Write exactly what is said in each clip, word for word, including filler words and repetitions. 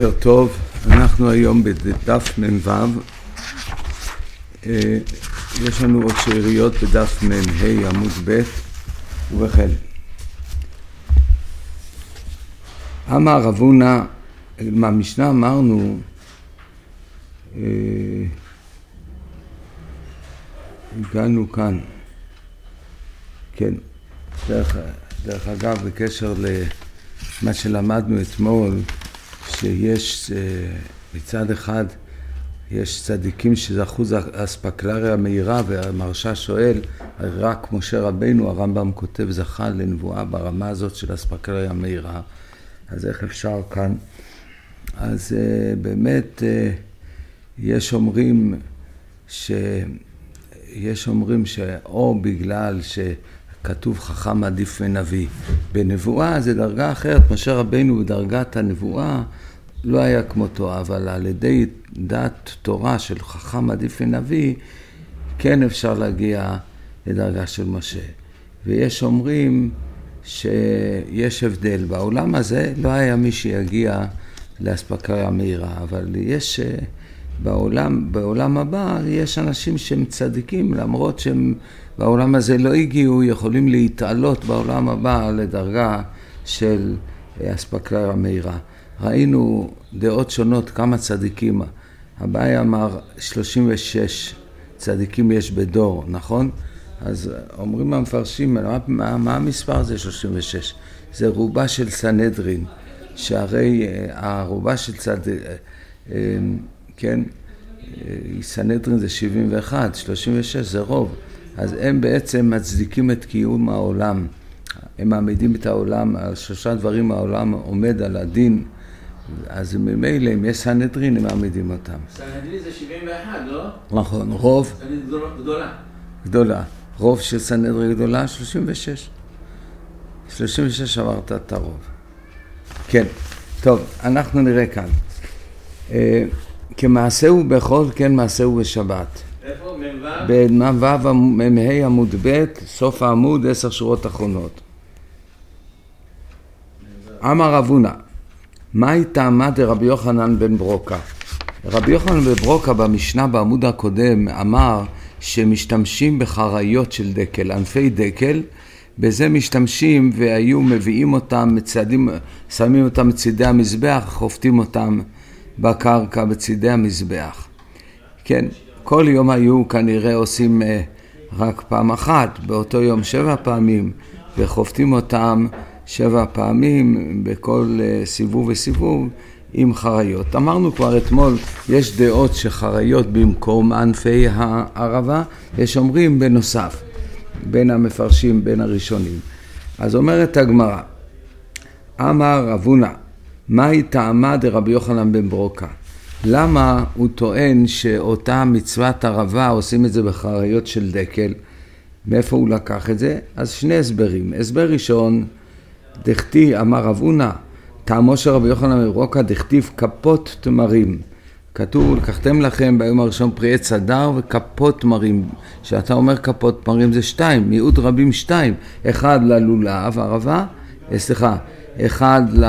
טוב, אנחנו היום בדף מ"ו. יש לנו עוד שאריות בדף מ"ה עמוד ב' ובחל. אמר רב הונא, מהמשנה אמרנו, הגענו כאן, כן, דרך, דרך אגב, בקשר למה שלמדנו אתמול, שיש מצד אחד יש צדיקים שזכו אספקלריה מהירה, והמרשה שואל, רק משה רבינו, הרמב"ם כותב, זכה לנבואה ברמה הזאת של אספקלריה מהירה, אז איך אפשר כאן? אז באמת יש אומרים ש... יש אומרים שאו בגלל שכתוב חכם עדיף מנביא, בנבואה זה דרגה אחרת, משה רבינו בדרגת הנבואה לא היה כמותו, אבל על ידי דעת תורה של חכם עדיף מנביא, כן אפשר להגיע לדרגה של משה. ויש אומרים שיש הבדל, בעולם הזה לא היה מי שיגיע לאספקלריה מהירה, אבל יש בעולם, בעולם הבא יש אנשים שהם צדיקים, למרות שהם בעולם הזה לא הגיעו, יכולים להתעלות בעולם הבא לדרגה של אספקלריה מהירה. ראינו דעות שונות, כמה צדיקים. אביי אמר שלושים ושש צדיקים יש בדור, נכון? אז אומרים המפרשים, מה, מה המספר הזה שלושים ושש? זה רובה של סנהדרין, שהרי הרובה של צד... כן, סנהדרין זה שבעים ואחת, שלושים ושש זה רוב. אז הם בעצם מצדיקים את קיום העולם. הם מעמידים את העולם, על שלושה דברים העולם עומד על הדין, אז ממילא אם יש סנהדרין הם מעמידים אותם. סנהדרין זה שבעים ואחת, לא? נכון, רוב. סנהדרין גדולה. גדולה. רוב של סנהדרין גדולה, שלושים ושש. שלושים ושש עברת את הרוב. כן, טוב, אנחנו נראה כאן. כמעשהו בכל, כן מעשהו בשבת. איפה? במ"ו מ"ה עמוד ב', סוף העמוד, עשר שורות אחרונות. אמר רב הונא, מהי טעמה דרבי יוחנן בן ברוקה? רבי יוחנן בן ברוקה במשנה בעמוד הקודם אמר שמשתמשים בחריות של דקל, ענפי דקל, בזה משתמשים והיו מביאים אותם מצדים, שמים אותם מצידי המזבח, חופטים אותם בקרקע בצידי המזבח. כן, כל יום היו כנראה עושים רק פעם אחת, באותו יום שבע פעמים, וחופטים אותם שבע פעמים בכל סיבוב וסיבוב עם חריות. אמרנו כבר אתמול, יש דעות שחריות במקום ענפי הערבה, יש אומרים בנוסף, בין המפרשים, בין הראשונים. אז אומרת הגמרא, אמר רב הונא, מהי טעמה דרבי יוחנן בן ברוקה? למה הוא טוען שאותה מצוות ערבה עושים את זה בחריות של דקל? מאיפה הוא לקח את זה? אז שני הסברים. הסבר ראשון, דכתיב, אמר רב הונא, טעמו של רבי יוחנן בן ברוקה, דכתיב כפות תמרים. כתוב, לקחתם לכם ביום הראשון פרי עץ הדר וכפות תמרים. שאתה אומר כפות תמרים זה שתיים, מיעוט רבים שתיים. אחד ללולב, ערבה, סליחה, אחד ל...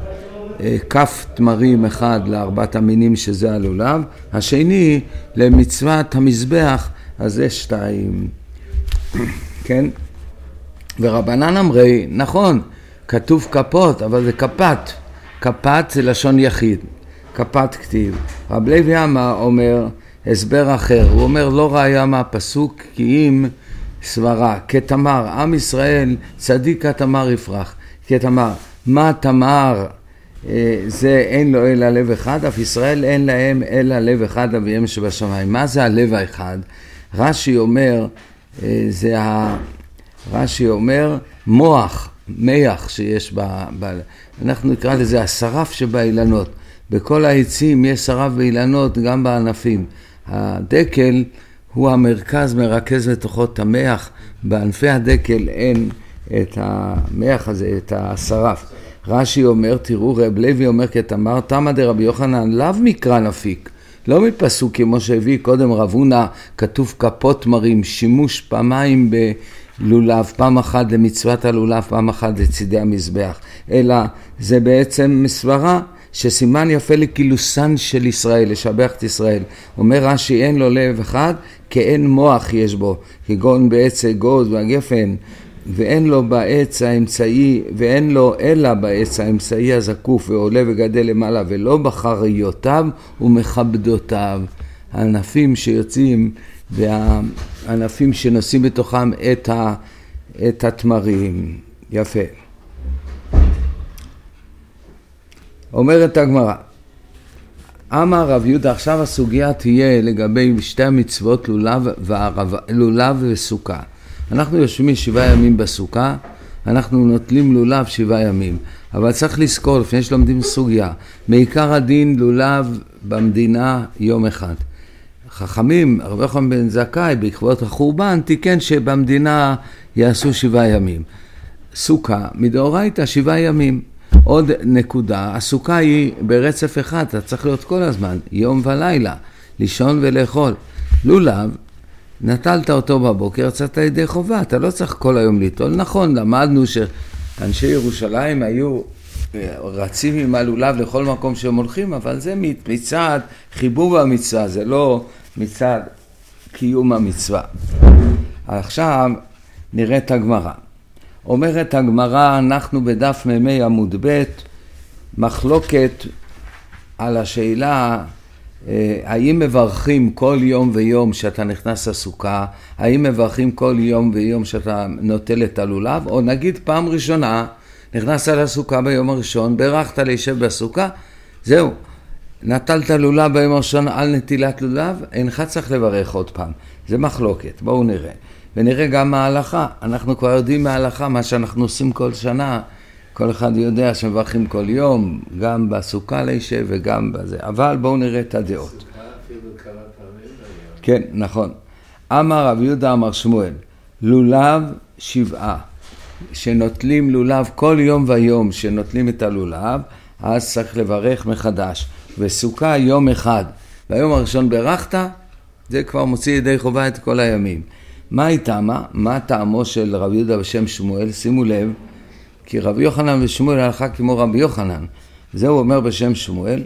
כף תמרים אחד לארבעת המינים שזה הלולב, השני למצוות המזבח, אז זה שתיים. כן? ורבנן אמרי, נכון, כתוב כפות, אבל זה כפת. כפת זה לשון יחיד. כפת כתיב. רב לוי אמר אומר הסבר אחר, הוא אומר לא ראיה מהפסוק כי אם סברה, כתמר, עם ישראל צדיק כתמר יפרח. כתמר, מה תמר? זה אין לו אלא לב אחד, אף ישראל אין להם אלא לב אחד אביהם שבשמיים. מה זה הלב האחד? רש"י אומר, זה ה... רש"י אומר מוח, מח שיש ב... ב... אנחנו נקרא לזה השרף שבאילנות. בכל העצים יש שרף באילנות, גם בענפים. הדקל הוא המרכז, מרכז לתוכו את המח. בענפי הדקל אין את המח הזה, את השרף. רש"י אומר, תראו, רב לוי אומר כתמר, תמה דרבי יוחנן, לאו מקרא נפיק, לא מפסוק כמו שהביא קודם רב הונא, כתוב כפות תמרים, שימוש פעמיים בלולב, פעם אחת למצוות הלולב, פעם אחת לצידי המזבח, אלא זה בעצם מסברה שסימן יפה לקילוסן של ישראל, לשבח את ישראל. אומר רש"י, אין לו לב אחד, כאין מוח יש בו, כגון בעץ אגוז והגפן, ואין לו בעץ האמצעי, ואין לו אלא בעץ האמצעי הזקוף, ועולה וגדל למעלה, ולא בחריותיו ומכבדותיו. הענפים שיוצאים, והענפים שנושאים בתוכם את, ה, את התמרים. יפה. אומרת הגמרא, אמר רב יהודה, עכשיו הסוגיה תהיה לגבי שתי המצוות לולב, וערב, לולב וסוכה. אנחנו יושבים שבעה ימים בסוכה, אנחנו נוטלים לולב שבעה ימים. אבל צריך לזכור, לפני שלומדים סוגיה, מעיקר הדין לולב במדינה יום אחד. חכמים, רבי יוחנן בן זכאי, בעקבות החורבן, תיקן שבמדינה יעשו שבעה ימים. סוכה, מדאורייתא שבעה ימים. עוד נקודה, הסוכה היא ברצף אחד, אתה צריך להיות כל הזמן, יום ולילה, לישון ולאכול. לולב, נטלת אותו בבוקר, יצאת ידי חובה, אתה לא צריך כל היום ליטול. נכון, למדנו שאנשי ירושלים היו רצים עם הלולב לכל מקום שהם הולכים, אבל זה מצד חיבור המצווה, זה לא מצד קיום המצווה. עכשיו נראה את הגמרא. אומרת הגמרא, אנחנו בדף מ"ה עמוד ב', מחלוקת על השאלה, האם מברכים כל יום ויום שאתה נכנס לסוכה, האם מברכים כל יום ויום שאתה נוטל את הלולב, או נגיד פעם ראשונה, נכנסת לסוכה ביום הראשון, ברכת להישב בסוכה, זהו, נטלת לולב ביום הראשון על נטילת לולב, אינך צריך לברך עוד פעם. זה מחלוקת, בואו נראה. ונראה גם מההלכה, אנחנו כבר יודעים מההלכה, מה שאנחנו עושים כל שנה, כל אחד יודע שמברכים כל יום, גם בסוכה להישב וגם בזה, אבל בואו נראה את הדעות. סוכה אפילו כמה פעמים ביום. כן, נכון. אמר רב יהודה אמר שמואל, לולב שבעה, שנוטלים לולב כל יום ויום, שנוטלים את הלולב, אז צריך לברך מחדש. וסוכה יום אחד, והיום הראשון ברכת, זה כבר מוציא ידי חובה את כל הימים. מה איתמה? מה טעמו של רב יהודה בשם שמואל? שימו לב, כי רבי יוחנן ושמואל הלכה כמו רבי יוחנן. זה הוא אומר בשם שמואל,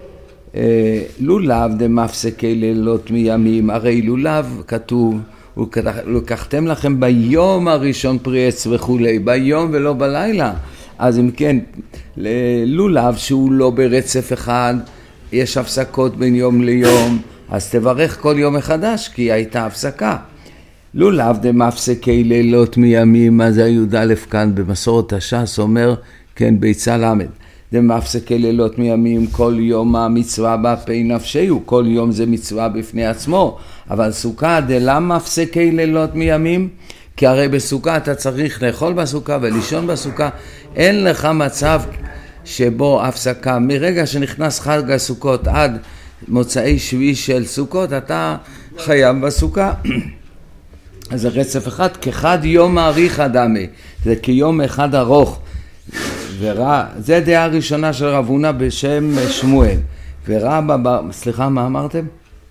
לולב דמפסקי לילות מימים, הרי לולב כתוב, לקחתם לכם ביום הראשון פרי עץ וכולי, ביום ולא בלילה. אז אם כן, לולב שהוא לא ברצף אחד, יש הפסקות בין יום ליום, אז תברך כל יום מחדש, כי הייתה הפסקה. לולב דמפסקי לילות מימים, אז הי"א כאן במסורת הש"ס אומר, כן, ביצה למד. דמפסקי לילות מימים, כל יום המצווה בפי נפשהו, כל יום זה מצווה בפני עצמו. אבל סוכה, דלמה מפסקי לילות מימים? כי הרי בסוכה אתה צריך לאכול בסוכה ולישון בסוכה, אין לך מצב שבו הפסקה. מרגע שנכנס חג הסוכות עד מוצאי שביעי של סוכות, אתה חייב בסוכה. אז זה רצף אחד, כחד יום מעריך אדמי, זה כיום אחד ארוך. ורע, זה דעה ראשונה של רב הונא בשם שמואל. ורבא בר, סליחה, מה אמרתם?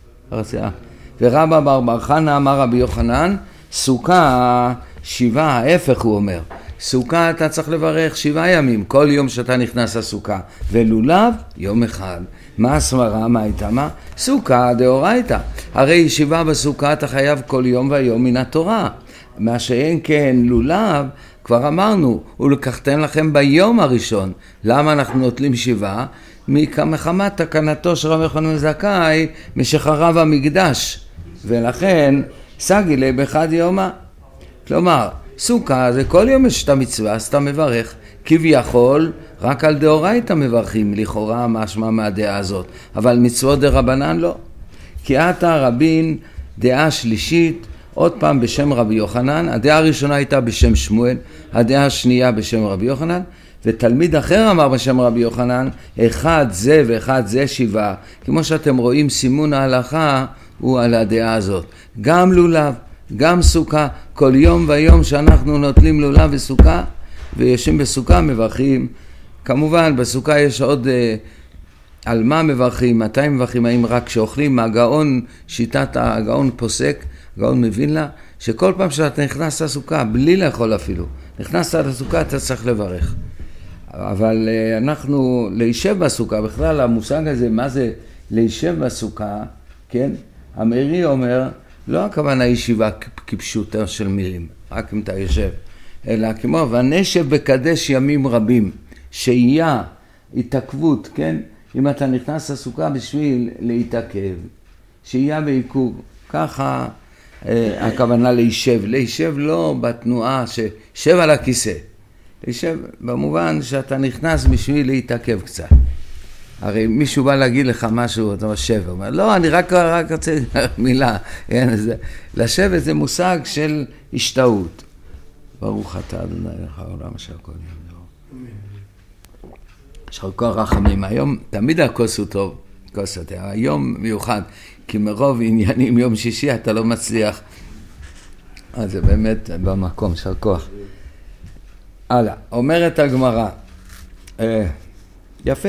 ורבא בר בר חנא אמר רבי יוחנן, סוכה שבעה, ההפך הוא אומר. סוכה אתה צריך לברך שבעה ימים, כל יום שאתה נכנס לסוכה. ולולב, יום אחד. מה הסברה? מה הייתה? מה? סוכה דאורייתא. הרי ישיבה בסוכה אתה חייב כל יום ויום מן התורה. מה שאין כן לולב, כבר אמרנו, ולקחתם לכם ביום הראשון. למה אנחנו נוטלים שבעה? מחמת תקנתו של רבי יוחנן בן זכאי, משחרב המקדש. ולכן, סגילי באחד יומא. כלומר, סוכה זה כל יום יש את המצווה, אז אתה מברך. כביכול, רק על דאורייתא מברכים, לכאורה משמע מהדעה הזאת. אבל מצוות דרבנן לא. כי עתה רבין, דעה שלישית, עוד פעם בשם רבי יוחנן, הדעה הראשונה הייתה בשם שמואל, הדעה השנייה בשם רבי יוחנן, ותלמיד אחר אמר בשם רבי יוחנן, אחד זה ואחד זה שבעה. כמו שאתם רואים, סימון ההלכה הוא על הדעה הזאת. גם לולב, גם סוכה, כל יום ויום שאנחנו נוטלים לולב וסוכה, ויושבים בסוכה מברכים. כמובן בסוכה יש עוד uh, על מה מברכים, מתי מברכים, האם רק שאוכלים. הגאון, שיטת הגאון פוסק, הגאון מבין לה, שכל פעם שאתה נכנס לסוכה, בלי לאכול אפילו, נכנסת לסוכה אתה צריך לברך. אבל אנחנו להישב בסוכה, בכלל המושג הזה, מה זה להישב בסוכה, כן? המאירי אומר, לא הכוונה ישיבה כפשוטה של מילים, רק אם אתה יושב, אלא כמו, ונשב בקדש ימים רבים, שהייה, התעכבות, כן? אם אתה נכנס לסוכה בשביל להתעכב, שהייה בעיכוב, ככה אה, הכוונה להישב, להישב לא בתנועה ששב על הכיסא, להישב במובן שאתה נכנס בשביל להתעכב קצת. הרי מישהו בא להגיד לך משהו, אתה שב, הוא אומר, לא, אני רק, רק רוצה מילה, אין, זה, לשבת זה מושג של השתאות. ברוך אתה אדוני לך העולם אשר כל יום דור. אשר כל רחמים. היום תמיד הכוס הוא טוב, כוס יותר, היום מיוחד, כי מרוב עניינים יום שישי אתה לא מצליח, אז זה באמת במקום של כוח. הלאה, אומרת הגמרא, אה, יפה,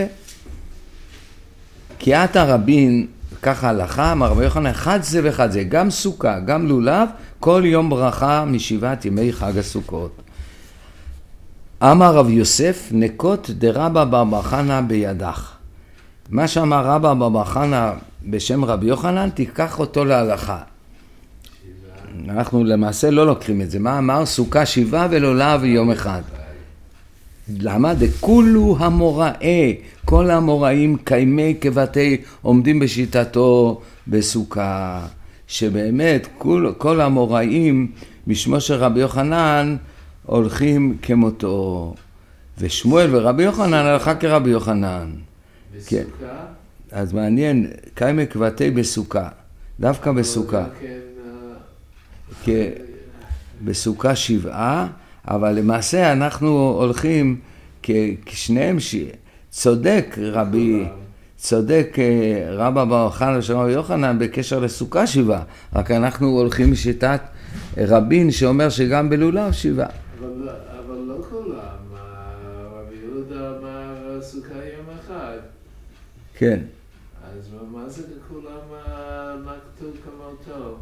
כי את הרבין, ככה הלכה, אמר רבי יוחנן, אחד זה ואחד זה, גם סוכה, גם לולב, כל יום ברכה משבעת ימי חג הסוכות. אמר רב יוסף, נקות דרבא בר חנא בידך. מה שאמר רבא בר חנא בשם רבי יוחנן, תיקח אותו להלכה. אנחנו למעשה לא לוקחים את זה. מה אמר? סוכה שבעה ולולב יום אחד. למה? דכולו המוראה, כל המוראים קיימי כבתי עומדים בשיטתו בסוכה, שבאמת כל, כל המוראים משמו של רבי יוחנן הולכים כמותו, ושמואל ורבי יוחנן הלכה כרבי יוחנן. בסוכה? כן. אז מעניין, קיימי כבתי בסוכה, דווקא בסוכה. כן, בסוכה שבעה, אבל למעשה אנחנו הולכים כשניהם צודק רבי, צודק רבא בר חנא של רבי יוחנן בקשר לסוכה שבעה, רק אנחנו הולכים משיטת רבין שאומר שגם בלולב שבעה. אבל, אבל לא כולם, רבי יהודה אמר סוכה יום אחד. כן. אז מה זה כולם נקטו כמותו?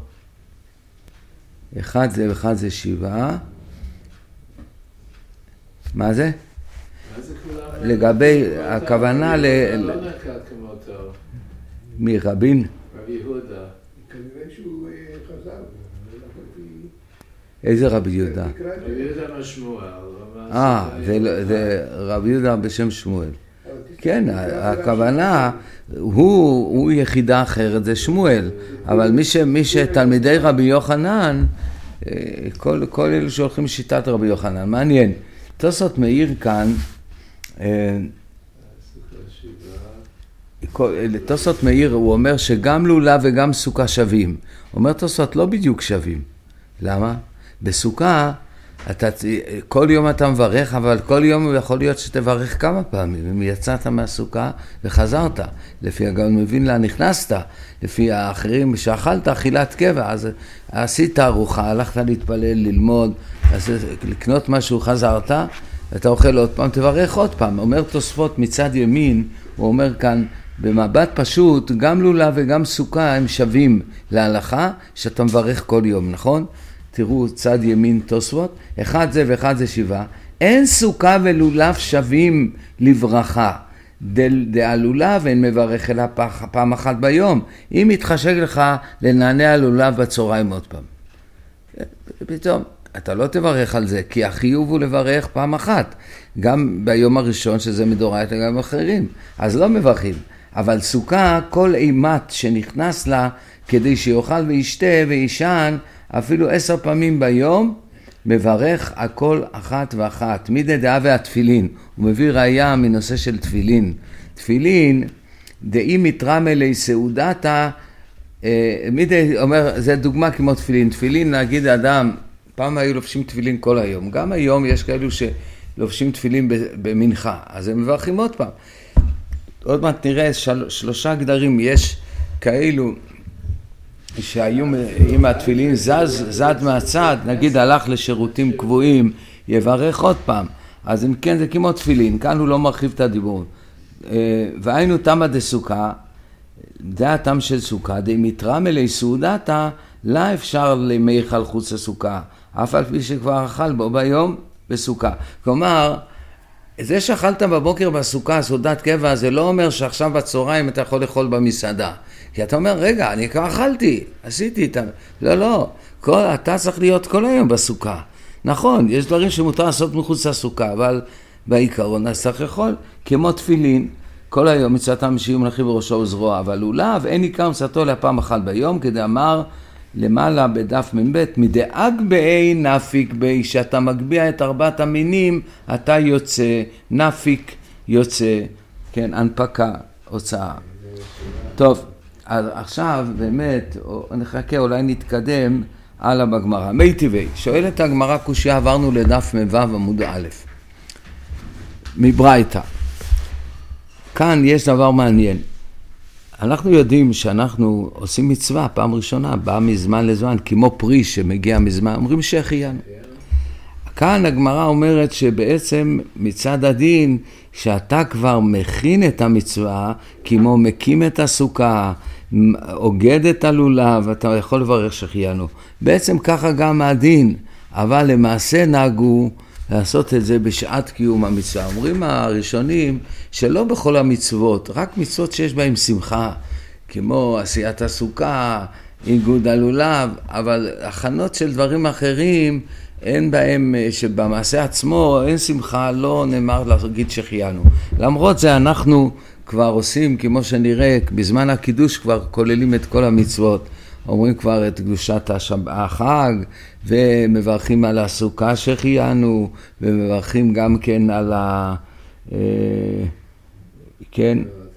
אחד זה ואחד זה שבעה. מה זה? מה זה כולם? לגבי הכוונה ל... לא נקט כמותו. מרבין? רבי יהודה. כנראה שהוא חזר. איזה רבי יהודה? רבי יהודה משמואל. אה, זה רבי יהודה בשם שמואל. כן, הכוונה, הוא, הוא יחידה אחרת, זה שמואל, אבל מי, ש, מי שתלמידי רבי יוחנן, כל, כל אלו שהולכים שיטת רבי יוחנן, מעניין. תוספות מאיר כאן, תוספות מאיר, הוא אומר שגם לולב וגם סוכה שווים. הוא אומר תוספות לא בדיוק שווים. למה? בסוכה, אתה, כל יום אתה מברך, אבל כל יום יכול להיות שתברך כמה פעמים. אם יצאת מהסוכה וחזרת, לפי הגאון מבין לה נכנסת, לפי האחרים שאכלת אכילת קבע, אז עשית ארוחה, הלכת להתפלל, ללמוד, אז לקנות משהו, חזרת, אתה אוכל עוד פעם, תברך עוד פעם. אומר תוספות מצד ימין, הוא אומר כאן, במבט פשוט, גם לולב וגם סוכה הם שווים להלכה, שאתה מברך כל יום, נכון? תראו צד ימין תוספות, אחד זה ואחד זה שבעה, אין סוכה ולולב שווים לברכה, דהלולב אין מברך אלא פעם אחת ביום, אם יתחשק לך לנענע לולב בצהריים עוד פעם. פתאום, אתה לא תברך על זה, כי החיוב הוא לברך פעם אחת, גם ביום הראשון שזה מדורייתא גם אחרים, אז לא מברכים. אבל סוכה, כל אימת שנכנס לה כדי שיאכל וישתה וישן, אפילו עשר פעמים ביום, מברך הכל אחת ואחת. מידי דעה והתפילין. הוא מביא ראיה מנושא של תפילין. תפילין, דאי מתרמה לי סעודתה, מידי אומר, זה דוגמה כמו תפילין. תפילין, נגיד אדם, פעם היו לובשים תפילין כל היום. גם היום יש כאלו שלובשים תפילין במנחה. אז הם מברכים עוד פעם. עוד מעט נראה של, שלושה גדרים, יש כאלו שהיו עם התפילין זז, זד מהצד, נגיד הלך לשירותים קבועים, יברך עוד פעם. אז אם כן זה כמו תפילין, כאן הוא לא מרחיב את הדיבור. והיינו תמה דסוכה, זה התם של סוכה, די מתרם אלי סעודתה, לא אפשר למייכל חוץ לסוכה, אף על פי שכבר אכל בו ביום בסוכה. כלומר, זה שאכלת בבוקר בסוכה, סעודת קבע, זה לא אומר שעכשיו בצהריים אתה יכול לאכול במסעדה. כי אתה אומר, רגע, אני כבר אכלתי, עשיתי את ה... לא, לא, כל, אתה צריך להיות כל היום בסוכה. נכון, יש דברים שמותר לעשות מחוץ לסוכה, אבל בעיקרון אז צריך לאכול, כמו תפילין, כל היום מצוות המשיב מלכים בראשו וזרוע, אבל לולב אין עיקר מצוותו לפעם אחת ביום, כדי אמר למעלה בדף מ"ב, מדאג באי נפיק באי, שאתה מגביע את ארבעת המינים, אתה יוצא, נפיק יוצא, כן, הנפקה, הוצאה. טוב, אז עכשיו באמת, נחכה, אולי נתקדם הלאה בגמרא. מי טבעי, שואלת הגמרא קושיה, עברנו לדף מ"ו עמוד א', מברייתא. כאן יש דבר מעניין. אנחנו יודעים שאנחנו עושים מצווה פעם ראשונה, באה מזמן לזמן, כמו פרי שמגיע מזמן, אומרים שהחיינו. כאן הגמרא אומרת שבעצם מצד הדין, שאתה כבר מכין את המצווה, כמו מקים את הסוכה, אוגד את הלולב, אתה יכול לברך שהחיינו. בעצם ככה גם הדין, אבל למעשה נהגו לעשות את זה בשעת קיום המצווה. אומרים הראשונים שלא בכל המצוות, רק מצוות שיש בהם שמחה, כמו עשיית הסוכה, איגוד הלולב, אבל הכנות של דברים אחרים, אין בהם, שבמעשה עצמו אין שמחה, לא נאמר להגיד שהחיינו. למרות זה אנחנו כבר עושים, כמו שנראה, בזמן הקידוש כבר כוללים את כל המצוות. אומרים כבר את קדושת החג, ומברכים על הסוכה שהחיינו, ומברכים גם כן על ה... כן?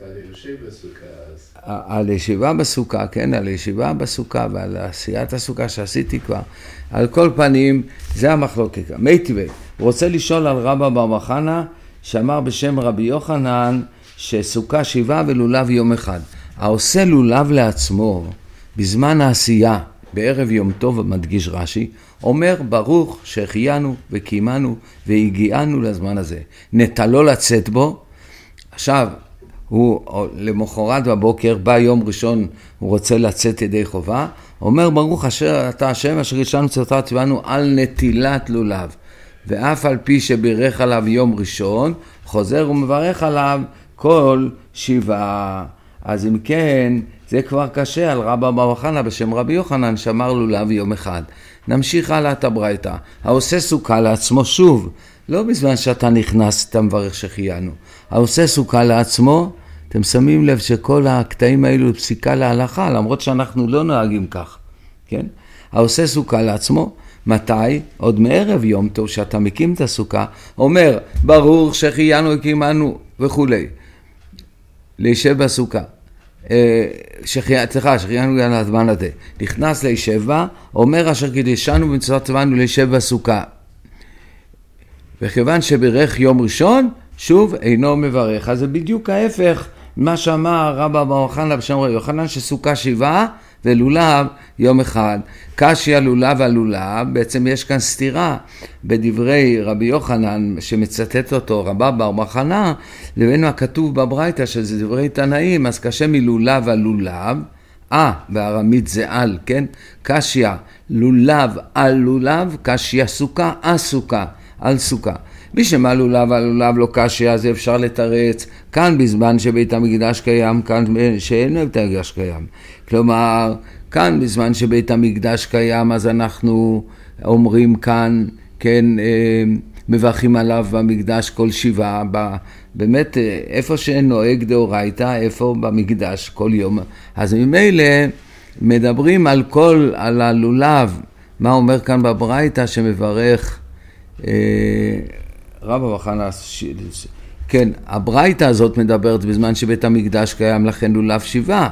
על ישיבה בסוכה, כן, על ישיבה בסוכה, ועל עשיית הסוכה שעשיתי כבר. על כל פנים, זה המחלוקת. מי טבעי, הוא רוצה לשאול על רבא בר בר חנא, שאמר בשם רבי יוחנן, שסוכה שבעה ולולב יום אחד. העושה לולב לעצמו, בזמן העשייה, בערב יום טוב, מדגיש רש"י, אומר ברוך שהחיינו וקיימנו והגיענו לזמן הזה. נטלו לצאת בו. עכשיו, הוא למחרת בבוקר, בא יום ראשון, הוא רוצה לצאת ידי חובה, אומר ברוך אשר אתה השם אשר ישנו צאתה ציוונו על נטילת לולב. ואף על פי שבירך עליו יום ראשון, חוזר ומברך עליו כל שבעה. אז אם כן, זה כבר קשה על רבא בר בר חנא בשם רבי יוחנן שאמר לולב יום אחד. נמשיך הלאה את הברייתא. העושה סוכה לעצמו שוב, לא בזמן שאתה נכנס, אתה מברך שהחיינו. העושה סוכה לעצמו, אתם שמים לב שכל הקטעים האלו פסיקה להלכה, למרות שאנחנו לא נוהגים כך, כן? העושה סוכה לעצמו, מתי? עוד מערב יום טוב שאתה מקים את הסוכה, אומר ברוך שהחיינו וקיימנו וכו'. להישב בסוכה. סליחה, שהחיינו גם לזמן הזה. נכנס להישב בה, אומר אשר קידשנו במצוות ציוונו להישב בסוכה. וכיוון שבירך יום ראשון, שוב אינו מברך. אז זה בדיוק ההפך מה שאמר רבא בר חנא בשם רבי יוחנן, שסוכה שבעה ולולב יום אחד. קשיא לולב הלולב, בעצם יש כאן סתירה בדברי רבי יוחנן שמצטט אותו רבא בר בר חנא, לבין הכתוב בברייתא שזה דברי תנאים, אז קשה מלולב הלולב, אה, בארמית זה על, כן? קשיא לולב על לולב, קשיא סוכה, הסוכה, על סוכה. מי שמה לולב על לולב לא קשיא, אז אפשר לתרץ, כאן בזמן שבית המקדש קיים, כאן שאין בית המקדש קיים. כלומר, כאן בזמן שבית המקדש קיים, אז אנחנו אומרים כאן, כן, מברכים עליו במקדש כל שבעה, באמת איפה שנוהג דאורייתא, איפה במקדש כל יום. אז ממילא מדברים על כל, על הלולב, מה אומר כאן בברייתא שמברך רבא בר חנא, כן, הברייתא הזאת מדברת בזמן שבית המקדש קיים, לכן לולב שבעה.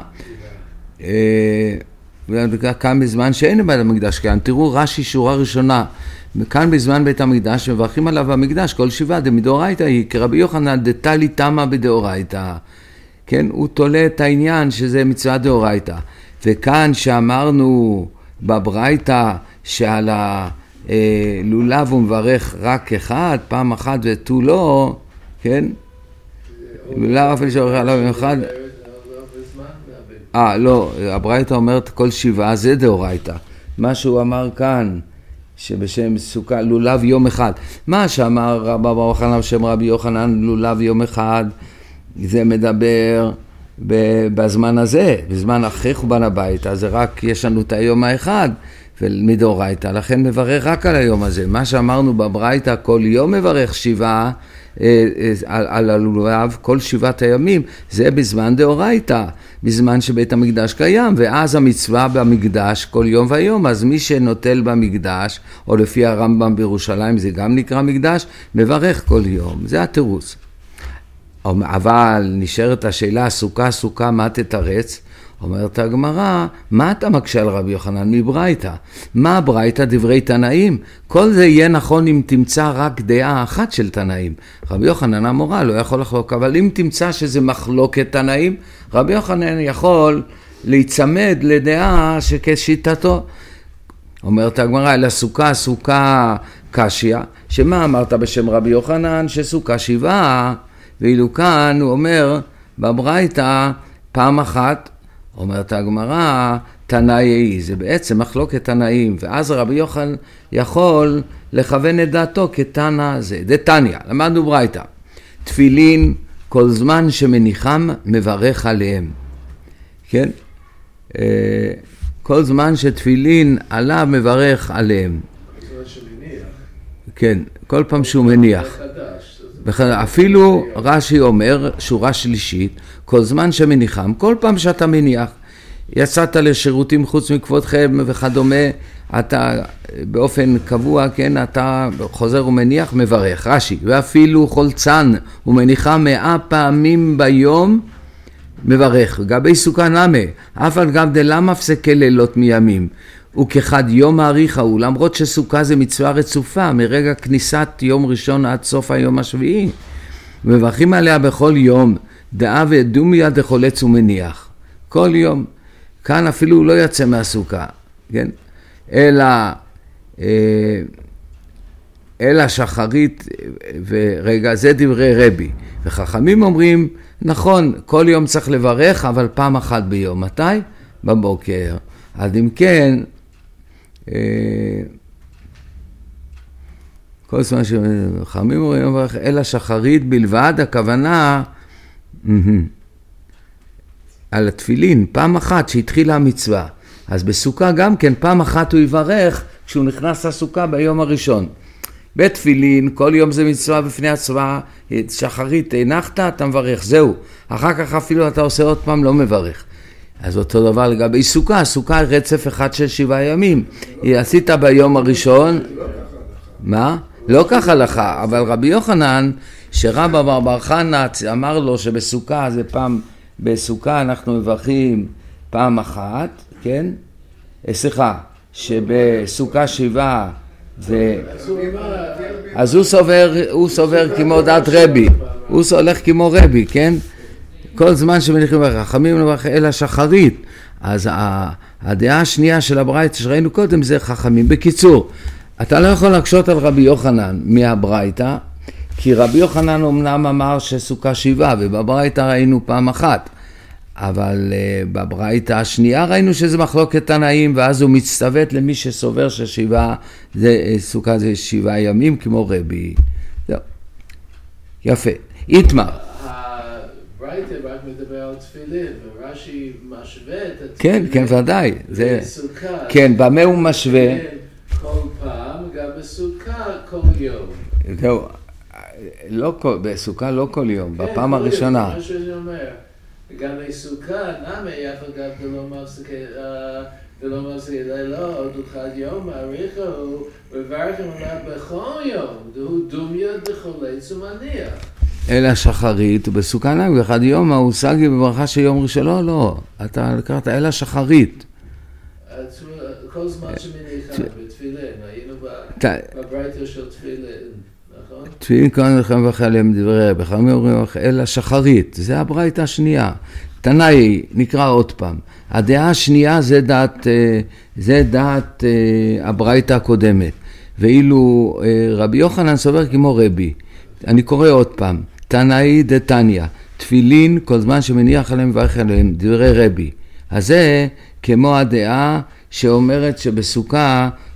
כאן בזמן שאין בית המקדש קיים, תראו רש"י שורה ראשונה, כאן בזמן בית המקדש מברכים עליו במקדש כל שבעה, דמדאורייתא היא, כרבי יוחנן דתלי תמה בדאורייתא. כן, הוא תולה את העניין שזה מצווה דאורייתא. וכאן שאמרנו בברייתא שעל ה... לולב הוא מברך רק אחד, פעם אחת ותו לא, כן? לולב אפילו שברך עליו יום אחד. אה, לא, הברייתא אומרת כל שבעה זה דאורייתא. מה שהוא אמר כאן, שבשם סוכה לולב יום אחד. מה שאמר רבא בר יוחנן בשם רבי יוחנן לולב יום אחד, זה מדבר בזמן הזה, בזמן אחרי חורבן הבית, אז זה רק יש לנו את היום האחד מדאורייתא, לכן מברך רק על היום הזה. מה שאמרנו בברייתא, כל יום מברך שבעה על, על הלולב, כל שבעת הימים, זה בזמן דאורייתא, בזמן שבית המקדש קיים, ואז המצווה במקדש כל יום ויום, אז מי שנוטל במקדש, או לפי הרמב"ם בירושלים זה גם נקרא מקדש, מברך כל יום, זה התירוץ. אבל נשארת השאלה, סוכה סוכה מה תתרץ? אומרת הגמרא, מה אתה מקשה על רבי יוחנן מברייתא? מה ברייתא? דברי תנאים? כל זה יהיה נכון אם תמצא רק דעה אחת של תנאים. רבי יוחנן המורה לא יכול לחלוק, אבל אם תמצא שזה מחלוקת תנאים, רבי יוחנן יכול להיצמד לדעה שכשיטתו. אומרת הגמרא, אלא סוכה סוכה קשיא, שמה אמרת בשם רבי יוחנן? שסוכה שבעה, ואילו כאן הוא אומר בברייתא פעם אחת, אומרת הגמרא, תנאי, זה בעצם מחלוקת תנאים, ואז רבי יוחנן יכול לכוון את דעתו כתנא זה. דתניא, למדנו ברייתא, תפילין כל זמן שמניחם מברך עליהם, כן? כל זמן שתפילין עליו מברך עליהם. כל זמן שמניח. כן, כל פעם שהוא מניח. אפילו רש"י אומר, שורה שלישית, כל זמן שמניחם, כל פעם שאתה מניח, יצאת לשירותים חוץ מכבודכם וכדומה, אתה באופן קבוע, כן, אתה חוזר ומניח, מברך. רש"י, ואפילו חולצן ומניחה מאה פעמים ביום, מברך. גבי סוכה נמה, אף על גב דלם הפסקי לילות מימים. וכחד יום האריכה הוא, למרות שסוכה זה מצווה רצופה, מרגע כניסת יום ראשון עד סוף היום השביעי. מברכים עליה בכל יום, דעה ודומיה דחולץ ומניח. כל יום. כאן אפילו הוא לא יצא מהסוכה, כן? אלא, אלא שחרית, ורגע, זה דברי רבי. וחכמים אומרים, נכון, כל יום צריך לברך, אבל פעם אחת ביום. מתי? בבוקר. אז אם כן, כל זמן שחכמים אומרים, אלא שחרית בלבד, הכוונה על התפילין, פעם אחת שהתחילה המצווה. אז בסוכה גם כן, פעם אחת הוא יברך כשהוא נכנס לסוכה ביום הראשון. בתפילין, כל יום זה מצווה בפני עצמה, שחרית, הנחת, אתה מברך, זהו. אחר כך אפילו אתה עושה עוד פעם, לא מברך. אז אותו דבר לגבי סוכה, סוכה רצף אחד של שבעה ימים. עשית ביום הראשון, מה? לא כך הלכה, אבל רבי יוחנן, שרבא בר בר חנא אמר לו שבסוכה זה פעם, בסוכה אנחנו מברכים פעם אחת, כן? סליחה, שבסוכה שבעה, ו... אז הוא סובר, הוא סובר כמו דעת רבי, הוא הולך כמו רבי, כן? כל זמן שמניחים ברחמים לברך אל השחרית. אז הדעה השנייה של הברייתא שראינו קודם זה חכמים. בקיצור, אתה לא יכול להקשות על רבי יוחנן מהברייתא, כי רבי יוחנן אמנם אמר שסוכה שבעה, ובברייתא ראינו פעם אחת, אבל uh, בברייתא השנייה ראינו שזה מחלוקת תנאים, ואז הוא מצטוות למי שסובר ששבעה, זה, סוכה זה שבעה ימים כמו רבי. זהו. יפה. איתמר. ברייתא רק מדבר על תפילין, ורש"י משווה את התפילין. כן, כן, ודאי. זה... בסוכה. כן, במה הוא משווה? כל פעם, גם בסוכה כל יום. זהו, לא כל, בסוכה לא כל יום, בפעם הראשונה. כן, מה שאני אומר. גם בסוכה, נמה יחד גם דלא מפסקי, דלא מפסקי לילה, עוד אחד יום, מעריכה הוא, וברכם עליו בכל יום, דהוא דומיה דחולץ ומניח. אלא שחרית, ובסוכה נגו, אחד יום, ההושגי בברכה של יום ראשון, לא, לא, אתה לקראת, אלא שחרית. כל זמן שמניחה בתפילין, היינו בברייתא של תפילין, נכון? תפילין כאן לכם וכי עליהם דברי רבי, חכמים אומרים אלא שחרית, זה הברייתא השנייה. תנאי, נקרא עוד פעם. הדעה השנייה זה דעת, זה דעת הברייתא הקודמת, ואילו רבי יוחנן סובר כמו רבי. אני קורא עוד פעם, תנאי דתניא, תפילין כל זמן שמניח עליהם וברך עליהם, דברי רבי. אז זה כמו הדעה שאומרת שבסוכה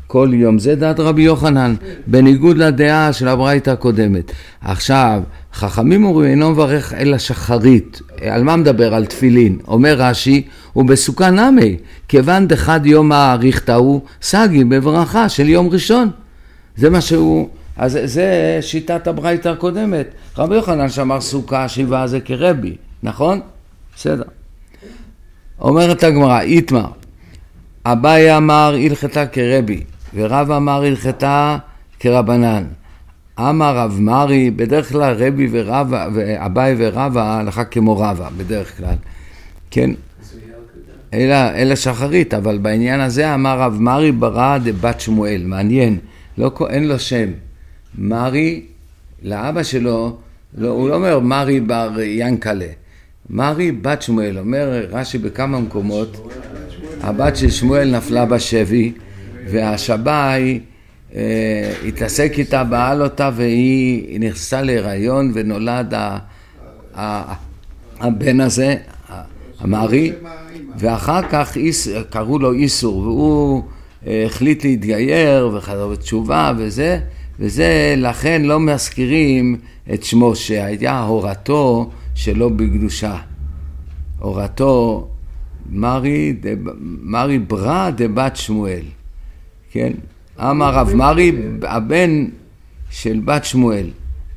כל יום. זה דעת רבי יוחנן, בניגוד לדעה של הברייתא הקודמת. עכשיו, חכמים אומרים, אינו מברך אלא שחרית. על מה מדבר? על תפילין. אומר רש"י, הוא בסוכה נמי, כיוון דחד יום האריכתא הוא סגי בברכה של יום ראשון. זה מה שהוא, אז זה שיטת הברייתא הקודמת. רבי יוחנן שאמר סוכה, שבעה זה כרבי, נכון? בסדר. אומרת הגמרא, איתמר, אביי אמר הלכתה כרבי, ורב אמר הלכתה כרבנן. אמר רב מרי, בדרך כלל רבי ורב, ואביי ורבא הלכה כמו רבא, בדרך כלל. כן? אלא, אלא שחרית, אבל בעניין הזה אמר רב מרי ברא דבת שמואל, מעניין, לא, אין לו שם. מרי, לאבא שלו, לא, הוא לא אומר מרי בר ינקלה, מרי בת שמואל. אומר רש"י בכמה מקומות, הבת של שמואל נפלה בשבי, והשבאי אה, התעסק איתה, בעל אותה, והיא נכנסה להיריון ונולד ה, ה, הבן הזה, המרי, ואחר כך איס, קראו לו איסור, והוא אה, החליט להתגייר וחזר בתשובה וזה, וזה לכן לא מזכירים את שמו, שהייתה הורתו שלו בקדושה. הורתו מרי, דב, מרי ברא דבת שמואל. כן? אמר רב מרי, הבן של בת שמואל.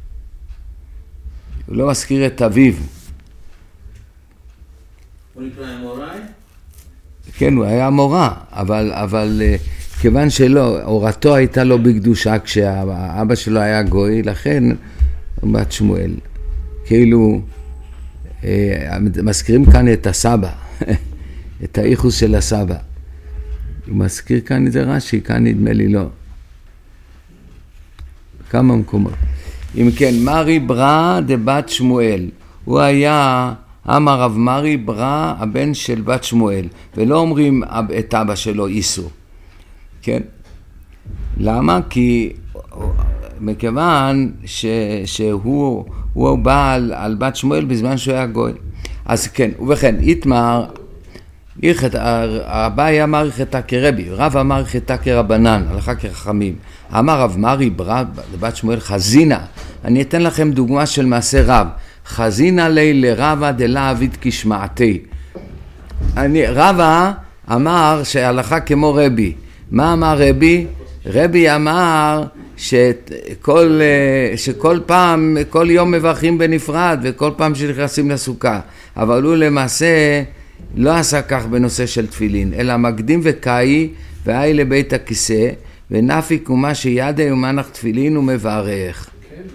הוא לא מזכיר את אביו. הוא נקרא אמוראי? כן, הוא היה מורה, אבל, אבל כיוון שלא, הורתו הייתה לו בקדושה, כשאבא שלו היה גוי, לכן בת שמואל. כאילו, מזכירים כאן את הסבא, את האיחוס של הסבא. הוא מזכיר כאן את זה רש"י, כאן נדמה לי לא. כמה מקומות. אם כן, מרי ברא דבת שמואל. הוא היה, אמר רב מרי ברא הבן של בת שמואל. ולא אומרים את אבא שלו איסו. כן? למה? כי מכיוון ש, שהוא הוא בא על, על בת שמואל בזמן שהוא היה גוי. אז כן, ובכן, איתמר, אביי אמר הלכתה כרבי, רב אמר הלכתה כרבנן, הלכה כחכמים. אמר רב מרי ברא לבת שמואל חזינה. אני אתן לכם דוגמה של מעשה רב. חזינה לי לרבא דלה אביד כשמעתי. אני, רבא אמר שהלכה כמו רבי. מה אמר רבי? רבי אמר שכל, שכל פעם, כל יום מברכים בנפרד וכל פעם שנכנסים לסוכה. אבל הוא למעשה לא עשה כך בנושא של תפילין, אלא מקדים וקאי והי לבית הכיסא ונפיק ומה שידי ומנח תפילין ומברך.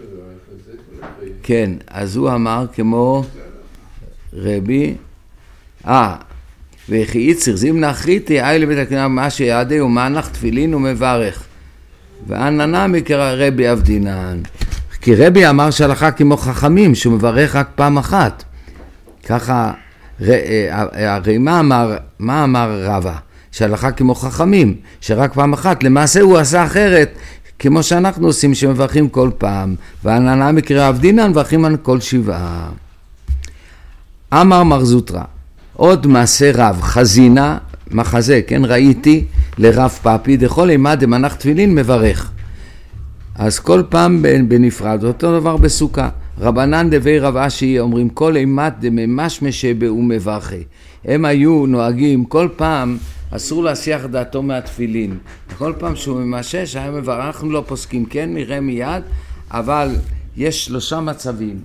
כן, אז הוא אמר כמו רבי, אה, וכי יצר זימנה אחריתי, היי לבית הכיסא מה שידי ומנח תפילין ומברך. ועננה מקרא רבי אבדינן. כי רבי אמר שהלכה כמו חכמים, שהוא מברך רק פעם אחת. ככה, הרי מה אמר, מה אמר רבא? שהלכה כמו חכמים, שרק פעם אחת. למעשה הוא עשה אחרת, כמו שאנחנו עושים, שמברכים כל פעם. ועננה מקרא אבדינן, מברכים על כל שבעה. אמר מר זוטרא, עוד מעשה רב, חזינה, מחזה, כן, ראיתי לרב פאפי, דכל אימה דמנח תפילין מברך. אז כל פעם בנפרד, אותו דבר בסוכה. רבנן דבי רב אשי אומרים, כל אימת דממש משבה ומברכי. הם היו נוהגים, כל פעם אסור להסיח דעתו מהתפילין. כל פעם שהוא ממשש, היה מברך, אנחנו לא פוסקים, כן, נראה מיד, אבל יש שלושה מצבים.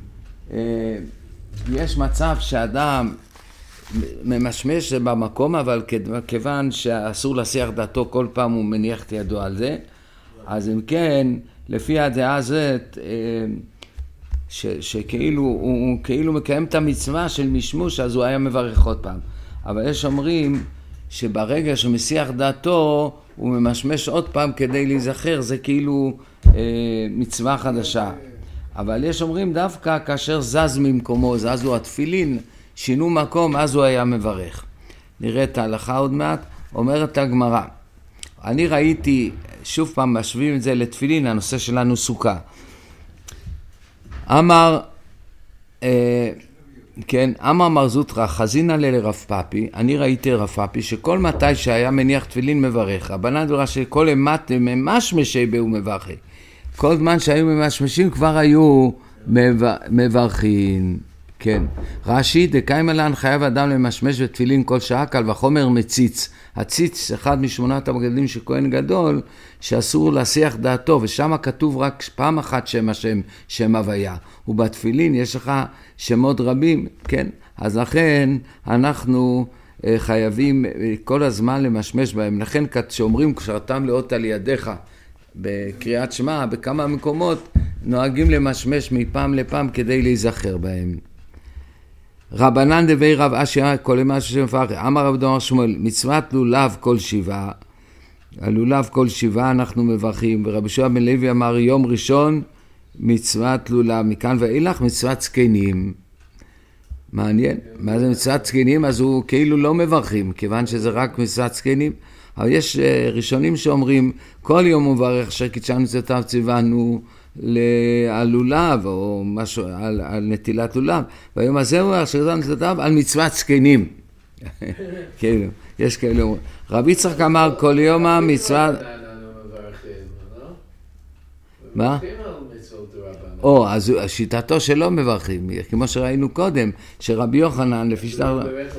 יש מצב שאדם ממשמש במקום, אבל כיוון שאסור להסיח דעתו כל פעם הוא מניח את ידו על זה, אז אם כן, לפי הדעה הזאת, ש, שכאילו הוא, הוא כאילו מקיים את המצווה של משמוש, אז הוא היה מברך עוד פעם. אבל יש אומרים שברגע שהוא מסיח דעתו, הוא ממשמש עוד פעם כדי להיזכר, זה כאילו אה, מצווה חדשה. אבל יש אומרים דווקא כאשר זז ממקומו, זזו התפילין, שינו מקום, אז הוא היה מברך. נראה את ההלכה עוד מעט, אומרת הגמרא. אני ראיתי, שוב פעם משווים את זה לתפילין, הנושא שלנו סוכה. אמר, אה, כן, אמר מר זוטרא, חזינא ליה לרב פאפי, אני ראיתי רב פאפי, שכל מתי שהיה מניח תפילין מברך, רבנן דורא שכל אימת ממשמשי בהו מברכי. כל זמן שהיו ממשמשים כבר היו מברכים. כן. רש"י, דקיימא לן חייב אדם למשמש בתפילין כל שעה, קל וחומר מציץ. הציץ, אחד משמונת המגדלים של כהן גדול, שאסור להסיח דעתו, ושם כתוב רק פעם אחת שם השם, שם הוויה. ובתפילין יש לך שמות רבים, כן? אז לכן אנחנו חייבים כל הזמן למשמש בהם. לכן כשאומרים קשרתם לאות על ידיך, בקריאת שמע, בכמה מקומות, נוהגים למשמש מפעם לפעם כדי להיזכר בהם. רבנן דבי רב אשי כל מה שמפרח, אמר רב דומר שמואל, מצוות לולב כל שבעה, הלולב כל שבעה אנחנו מברכים, ורבי יהושע בן לוי אמר יום ראשון מצוות לולב, מכאן ואילך מצוות זקנים. מעניין, מה זה מצוות זקנים? אז הוא כאילו לא מברכים, כיוון שזה רק מצוות זקנים, אבל יש ראשונים שאומרים כל יום הוא מברך אשר קידשנו מצוותיו ציוונו על לולב או משהו, על, על נטילת לולב, והיום הזה הוא אשר קידשנו מצוותיו על מצוות זקנים. כאילו, יש כאלה. רבי יצחק אמר כל יום המצוות... מה? או, אז שיטתו שלא מברכים, כמו שראינו קודם, שרבי יוחנן לפי שטר...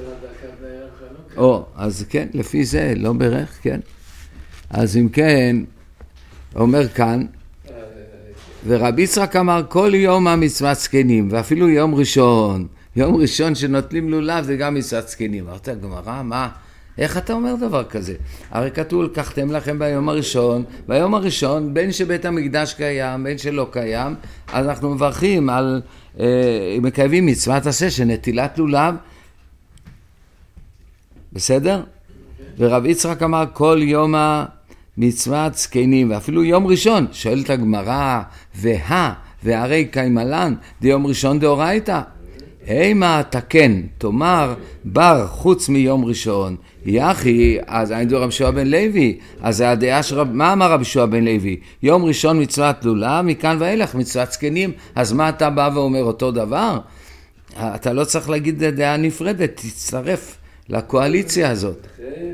או, אז כן, לפי זה, לא ברך, כן. אז אם כן, אומר כאן, ורבי יצחק אמר כל יום המצוות זקנים, ואפילו יום ראשון, יום ראשון שנוטלים לולב זה גם מצוות זקנים. אמרת הגמרא, מה? איך אתה אומר דבר כזה? הרי כתוב, לקחתם לכם ביום הראשון, ביום הראשון, בין שבית המקדש קיים, בין שלא קיים, אז אנחנו מברכים על, אה, מקייבים מצוות עשה שנטילת לולב, בסדר? ורב יצחק אמר כל יום המצוות זקנים, ואפילו יום ראשון, שואלת הגמרא, וה, והרי קיימלן, דיום ראשון דאורייתא. אימה תקן, תאמר בר חוץ מיום ראשון, יחי, אז אני דור רבי יהושע בן לוי, אז זה הדעה של רב, מה אמר רבי יהושע בן לוי? יום ראשון מצוות לולב, מכאן ואילך מצוות זקנים, אז מה אתה בא ואומר אותו דבר? אתה לא צריך להגיד דעה נפרדת, תצטרף לקואליציה הזאת.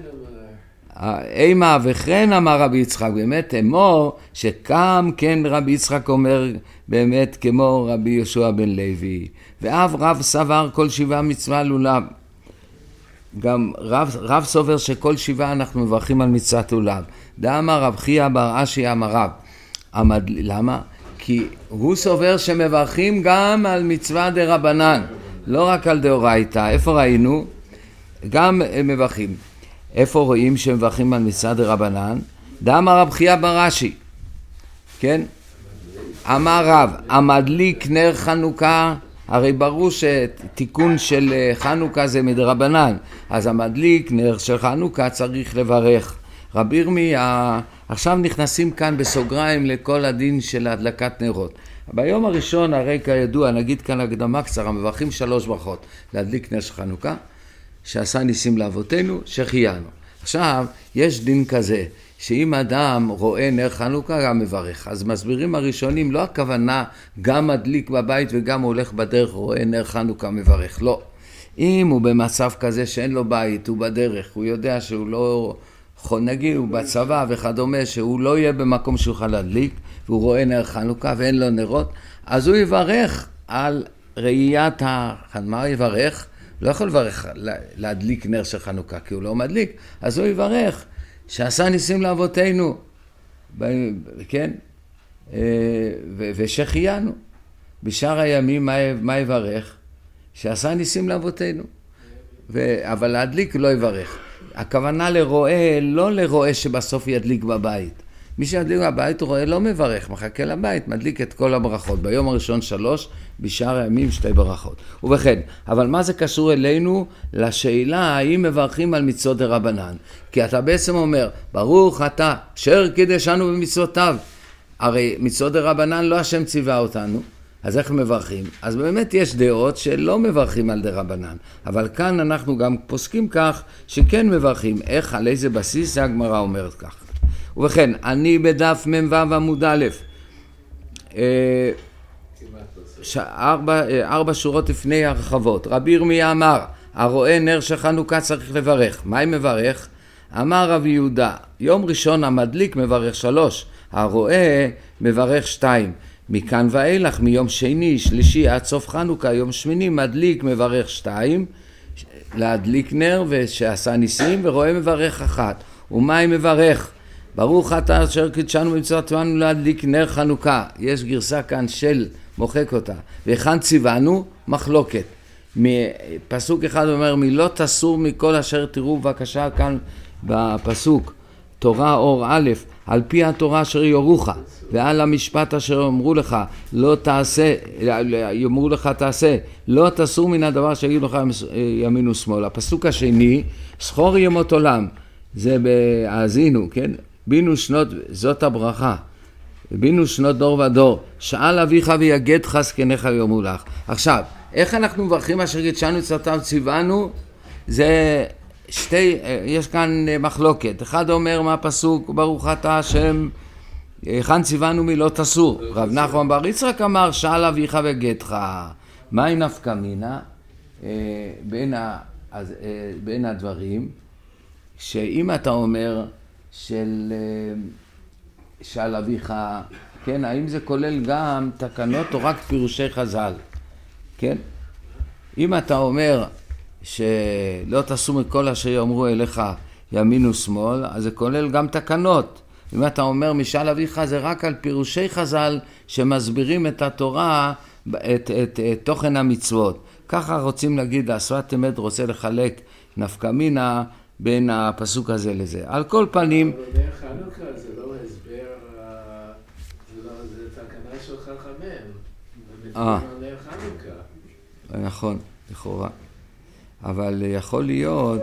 אימה וכן אמר רבי יצחק, באמת אמור שקם כן רבי יצחק אומר באמת כמו רבי יהושע בן לוי, ואף רב סבר כל שבעה מצווה לולב, גם רב, רב סובר שכל שבעה אנחנו מברכים על מצוות לולב. דאמר רב חייא בר אשי אמר רב, עמד, למה? כי הוא סובר שמברכים גם על מצווה דרבנן, לא רק על דאורייתא. איפה ראינו? גם מברכים. איפה רואים שמברכים על מצווה דרבנן? דאמר רב חייא בר אשי, כן? אמר רב, המדליק נר חנוכה, הרי ברור שתיקון של חנוכה זה מדרבנן, אז המדליק נר של חנוכה צריך לברך. רבי ירמיה, עכשיו נכנסים כאן בסוגריים לכל הדין של הדלקת נרות. ביום הראשון הרי כידוע, נגיד כאן הקדמה קצרה, מברכים שלוש ברכות, להדליק נר של חנוכה, שעשה ניסים לאבותינו, שחיינו. עכשיו, יש דין כזה, שאם אדם רואה נר חנוכה גם מברך, אז מסבירים הראשונים, לא הכוונה גם מדליק בבית וגם הולך בדרך רואה נר חנוכה מברך, לא. אם הוא במצב כזה שאין לו בית, הוא בדרך, הוא יודע שהוא לא, נגיד, הוא בצבא וכדומה, שהוא לא יהיה במקום שהוא יכול להדליק, והוא רואה נר חנוכה ואין לו נרות, אז הוא יברך על ראיית החנוכה, מה הוא יברך? לא יכול לברך להדליק נר של חנוכה, כי הוא לא מדליק, אז הוא יברך שעשה ניסים לאבותינו, כן? ושחיינו. בשאר הימים מה יברך? שעשה ניסים לאבותינו. אבל להדליק לא יברך. הכוונה לרואה, לא לרואה שבסוף ידליק בבית. מי שידליק בבית הוא רואה לא מברך, מחכה לבית, מדליק את כל הברכות. ביום הראשון שלוש, בשאר הימים שתי ברכות. ובכן, אבל מה זה קשור אלינו? לשאלה האם מברכים על מצוות דרבנן. כי אתה בעצם אומר, ברוך אתה, אשר קידשנו במצוותיו. הרי מצוות דרבנן לא השם ציווה אותנו, אז איך מברכים? אז באמת יש דעות שלא מברכים על דרבנן. אבל כאן אנחנו גם פוסקים כך שכן מברכים. איך, על איזה בסיס? זה הגמרא אומרת כך. ובכן, אני בדף מ"ו עמוד א', ש... ארבע, ארבע שורות לפני הרחבות. רבי ירמיה אמר, הרואה נר של חנוכה צריך לברך. מה היא מברך? אמר רבי יהודה, יום ראשון המדליק מברך שלוש, הרואה מברך שתיים. מכאן ואילך, מיום שני, שלישי עד סוף חנוכה, יום שמיני מדליק מברך שתיים, להדליק נר ושעשה ניסים, ורואה מברך אחת. ומה היא מברך? ברוך אתה אשר קידשנו במצוותינו להדליק נר חנוכה. יש גרסה כאן של מוחק אותה. והיכן ציוונו? מחלוקת. פסוק אחד אומר, מילות אסור מכל אשר תראו בבקשה כאן בפסוק. תורה אור א', על פי התורה אשר יורוך, ועל המשפט אשר אמרו לך, לא תעשה, יאמרו לך תעשה, לא תסור מן הדבר שיגידו לך ימין ושמאל. הפסוק השני, זכור ימות עולם, זה בהאזינו, כן? בינו שנות, זאת הברכה, בינו שנות דור ודור, שאל אביך ויגדך זקניך יאמרו לך. עכשיו, איך אנחנו מברכים אשר קידשנו מצוותיו ציוונו? זה שתי, יש כאן מחלוקת. אחד אומר מהפסוק, ברוך אתה השם, היכן ציוונו מילות אסור. רב נחמן בר יצחק אמר, שאל אביך ויגדך. מהי נפקא מינה בין, ה, בין הדברים? שאם אתה אומר של שאל אביך, כן, האם זה כולל גם תקנות או רק פירושי חז"ל? כן? אם אתה אומר שלא תעשו מכל אשר יאמרו אליך ימין ושמאל, אז זה כולל גם תקנות. אם אתה אומר משאל אביך, זה רק על פירושי חז"ל שמסבירים את התורה, את, את, את, את תוכן המצוות. ככה רוצים להגיד, השפת אמת רוצה לחלק נפקא מינה בין הפסוק הזה לזה. על כל פנים... אבל נר חנוכה זה לא הסבר, זה, לא, זה תקנה של חכמים. אה. נר חנוכה. נכון, לכאורה. אבל יכול להיות...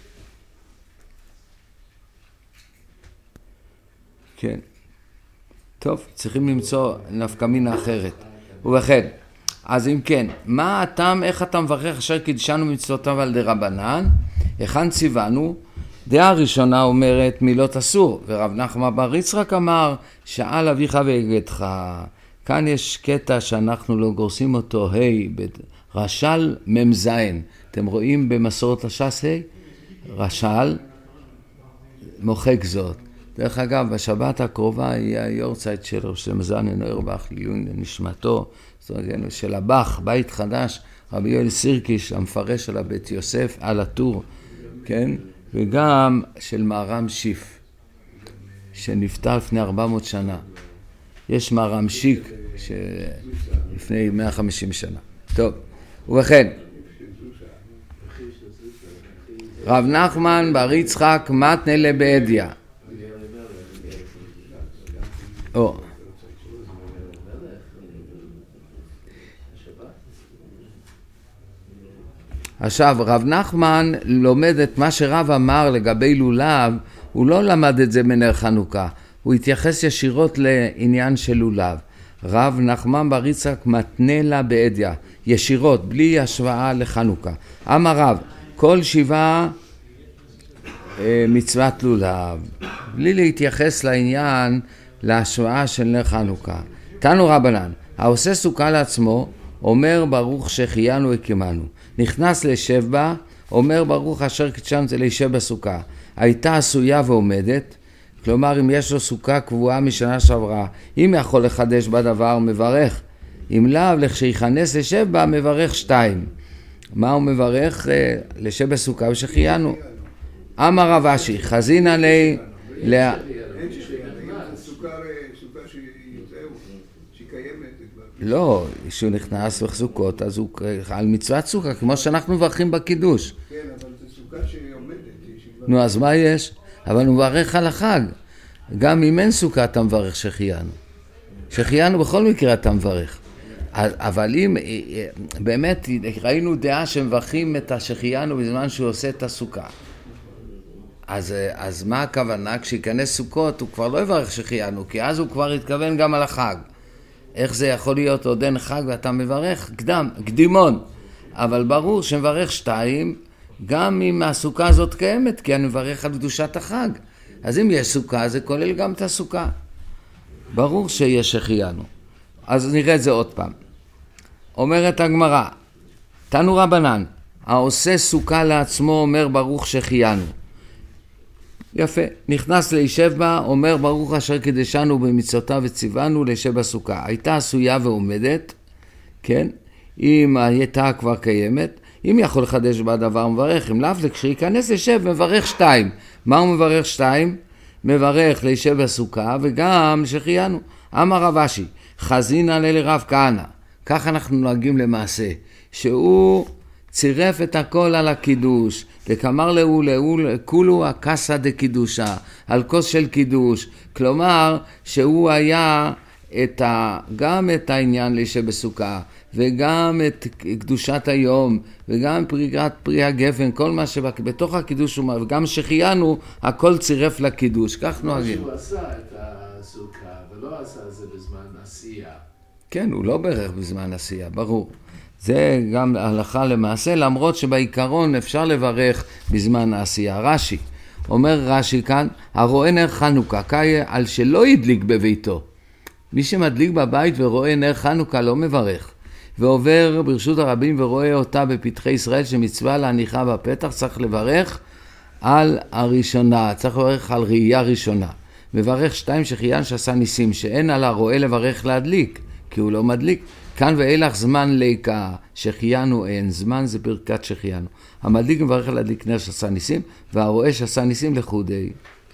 כן. טוב, צריכים למצוא נפקא מינה אחרת. ובכן, אז אם כן, מה הטעם, איך אתה מברך אשר קידשנו מצוותיו על דרבנן? היכן ציוונו? דעה ראשונה אומרת מילות אסור, ורב נחמן בר יצחק אמר, שאל אביך ויגדך. כאן יש קטע שאנחנו לא גורסים אותו, היי, רש"ל ממזיין. אתם רואים במסורת הש"ס, היי? רש"ל מוחק זאת. דרך אגב, בשבת הקרובה יהיה היורצייט של ראש המזיין נוירבך, לעילוי נשמתו, של הבח, בית חדש, רבי יואל סירקיש, המפרש של הבית יוסף, על הטור, כן? וגם של מהר"ם שיף, שנפטר לפני ארבע מאות שנה. יש מהר"ם שיק, שלפני מאה וחמישים שנה. טוב, ובכן, רב נחמן בר יצחק מתנה לבעדיה. או. עכשיו, רב נחמן לומד את מה שרב אמר לגבי לולב, הוא לא למד את זה מנר חנוכה, הוא התייחס ישירות לעניין של לולב. רב נחמן בר יצחק מתנה לה בעדיה, ישירות, בלי השוואה לחנוכה. אמר רב, כל שבעה אה, מצוות לולב, בלי להתייחס לעניין להשוואה של נר חנוכה. תנו רבנן, העושה סוכה לעצמו, אומר ברוך שהחיינו הקימנו. נכנס לשב בה, אומר ברוך אשר קידשנו זה להישב בסוכה. הייתה עשויה ועומדת, כלומר אם יש לו סוכה קבועה משנה שעברה, אם יכול לחדש בדבר מברך. אם לאו לכשייכנס לשב בה מברך שתיים. מה הוא מברך? לשב בסוכה ושחיינו. אמר רב אשי, חזין עלי לה... לא, כשהוא נכנס בסוכות, אז הוא על מצוות סוכה, כמו שאנחנו מברכים בקידוש. כן, אבל זו סוכה שעומדת. נו, אז מה יש? אבל הוא מברך על החג. גם אם אין סוכה אתה מברך שחיינו. שחיינו בכל מקרה אתה מברך. אבל אם, באמת, ראינו דעה שמברכים את השחיינו בזמן שהוא עושה את הסוכה. אז, אז מה הכוונה? כשיכנס סוכות הוא כבר לא יברך שחיינו, כי אז הוא כבר יתכוון גם על החג. איך זה יכול להיות עוד אין חג ואתה מברך? קדם, קדימון. אבל ברור שמברך שתיים, גם אם הסוכה הזאת קיימת, כי אני מברך על קדושת החג. אז אם יש סוכה, זה כולל גם את הסוכה. ברור שיש שחיינו. אז נראה את זה עוד פעם. אומרת הגמרא, תנו רבנן, העושה סוכה לעצמו אומר ברוך שחיינו. יפה, נכנס לישב בה, אומר ברוך אשר קידשנו במצוותיו וציוונו לישב בסוכה. הייתה עשויה ועומדת, כן? אם הייתה כבר קיימת, אם יכול לחדש בה דבר מברך, אם לאו כשייכנס לישב מברך שתיים. מה הוא מברך שתיים? מברך לישב בסוכה וגם שחיינו. אמר רב אשי, חזינא לרב כהנא. כך אנחנו נוהגים למעשה, שהוא צירף את הכל על הקידוש, וכאמר לאו לאו כולו הקסה דקידושה, על כוס של קידוש, כלומר שהוא היה את ה, גם את העניין לישב בסוכה, וגם את קדושת היום, וגם פריגת פרי הגפן, כל מה שבתוך הקידוש הוא אומר, וגם שחיינו, הכל צירף לקידוש, כך נוהגים. הוא עשה את הסוכה, ולא עשה את זה בזמן עשייה. כן, הוא לא ברך בזמן עשייה, ברור. זה גם הלכה למעשה, למרות שבעיקרון אפשר לברך בזמן העשייה. רש"י, אומר רש"י כאן, הרואה נר חנוכה, קאי על שלא ידליק בביתו. מי שמדליק בבית ורואה נר חנוכה לא מברך. ועובר ברשות הרבים ורואה אותה בפתחי ישראל שמצווה להניחה בפתח, צריך לברך על הראשונה, צריך לברך על ראייה ראשונה. מברך שתיים שחיין שעשה ניסים, שאין על הרואה לברך להדליק, כי הוא לא מדליק. כאן ואילך זמן ליקה, שחיינו אין, זמן זה ברכת שחיינו. המדליק מברך להדליק נר שעשה ניסים, והרואה שעשה ניסים לחודי.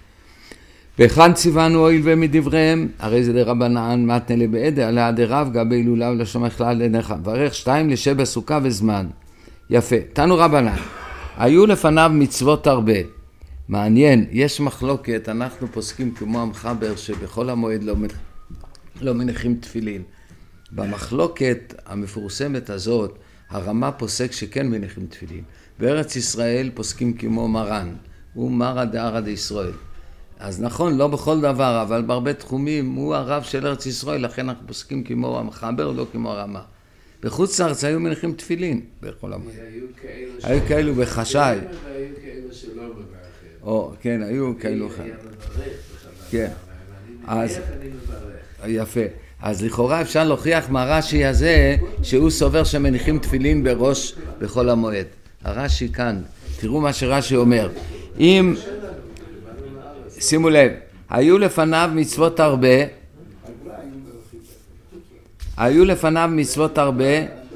וכאן ציוונו הואיל ומדבריהם, הרי זה דרבנן מתנה לבעדה, עליה דרב גבי לולב לשמח כלל לעיניך. מברך שתיים לשב בסוכה וזמן. יפה, תנו רבנן. היו לפניו מצוות הרבה. מעניין, יש מחלוקת, אנחנו פוסקים כמו המחבר שבכל המועד לא, לא מניחים תפילין. במחלוקת המפורסמת הזאת, הרמה פוסק שכן מניחים תפילין. בארץ ישראל פוסקים כמו מרן, הוא מרא דארעא דישראל. אז נכון, לא בכל דבר, אבל בהרבה תחומים הוא הרב של ארץ ישראל, לכן אנחנו פוסקים כמו המחבר, לא כמו הרמה. בחוץ לארץ היו מניחים תפילין בכל המועד. היו כאלו בחשאי. היו כאלו שלא מברכים. או, כן, היו כאלו. כן. אז, יפה. אז לכאורה אפשר להוכיח מהרש"י הזה שהוא סובר שמניחים תפילין בראש בכל המועד. הרש"י כאן, תראו מה שרש"י אומר. אם, שימו לב, היו לפניו מצוות הרבה, היו לפניו מצוות הרבה,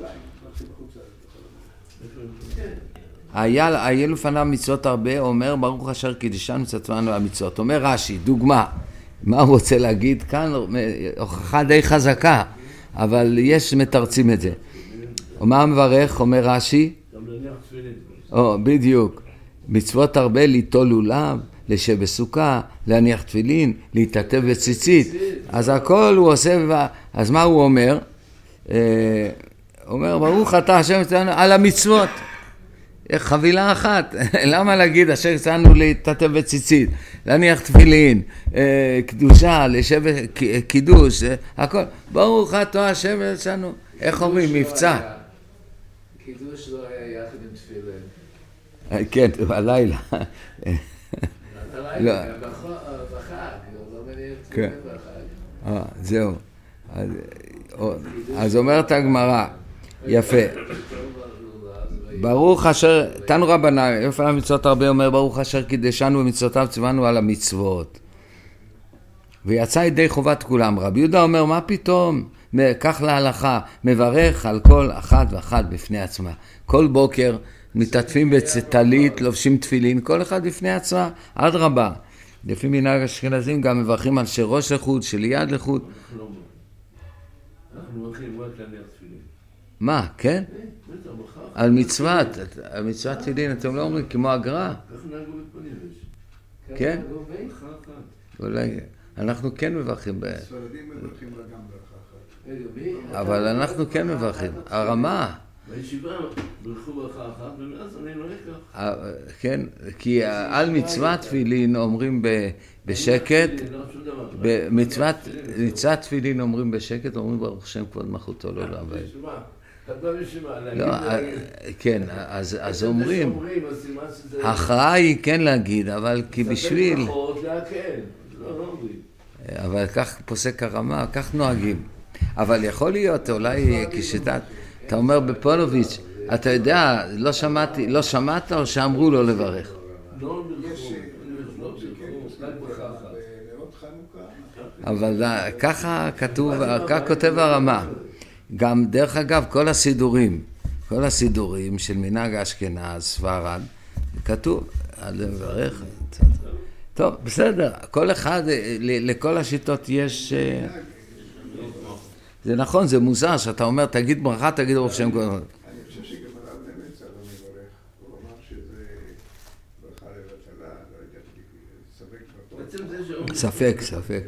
היה, היו לפניו מצוות הרבה, אומר ברוך אשר קידשנו מצוותינו המצוות. אומר רש"י, דוגמה. מה הוא רוצה להגיד כאן? הוכחה די חזקה, אבל יש מתרצים את זה. ומה מברך? אומר רש"י? או, בדיוק. מצוות הרבה ליטול לולב, לשב בסוכה, להניח תפילין, להתעטף בציצית. אז הכל הוא עושה, אז מה הוא אומר? אומר, ברוך אתה השם על המצוות. חבילה אחת, למה להגיד אשר הצענו להתעטף בציצית, להניח תפילין, קדושה, לשב קידוש, הכל, ברוך אתה השם הצענו, איך אומרים, מבצע. קידוש לא היה יחד עם תפילין. כן, בלילה. בלילה, בחג, לא מניח תפילין בחג. זהו, אז אומרת הגמרא, יפה. ברוך אשר, תנו רבנן, לפניו מצוות הרבה אומר, ברוך אשר קידשנו במצוותיו ציוונו על המצוות. ויצא ידי חובת כולם. רבי יהודה אומר, מה פתאום? כך להלכה, מברך על כל אחת ואחת בפני עצמה. כל בוקר מתעטפים בטלית, לובשים תפילין, כל אחד בפני עצמה, עד רבה. לפי מנהג אשכנזים גם מברכים על שראש לחוד, שליד לחוד. אנחנו מברכים רק להניח תפילין. מה, כן? על מצוות, על מצוות תפילין, אתם לא אומרים כמו הגר"א. כן? אולי, אנחנו כן מברכים. ספרדים מברכים גם ברכה אחת. אבל אנחנו כן מברכים. הרמה. בישיבה ברכו ברכה אחת, ומאז אני לא אקח. כן, כי על מצוות תפילין אומרים בשקט, במצוות תפילין אומרים בשקט, אומרים ברוך שם כבוד מלכותו לא לעבוד. לא, כן, אז אומרים, ההכרעה היא כן להגיד, אבל כי בשביל, אבל כך פוסק הרמה, כך נוהגים. אבל יכול להיות, אולי כשיטת, אתה אומר בפונוביץ', אתה יודע, לא שמעתי, לא שמעת או שאמרו לו לברך? לא יש ברכו, רק ברכה. בנרות חנוכה. אבל ככה כתוב, ככה כותב הרמה. גם דרך אגב, כל הסידורים, כל הסידורים של מנהג אשכנז, ספרד, כתוב, על לברך. טוב, בסדר, כל אחד, לכל השיטות יש... זה נכון, זה מוזר שאתה אומר, תגיד ברכה, תגיד רוב שם כל... אני חושב שגם הרב נמצא לא מברך. הוא אמר שזה ברכה לבטלה, לא יודעת, ספק בפועל. ספק, ספק.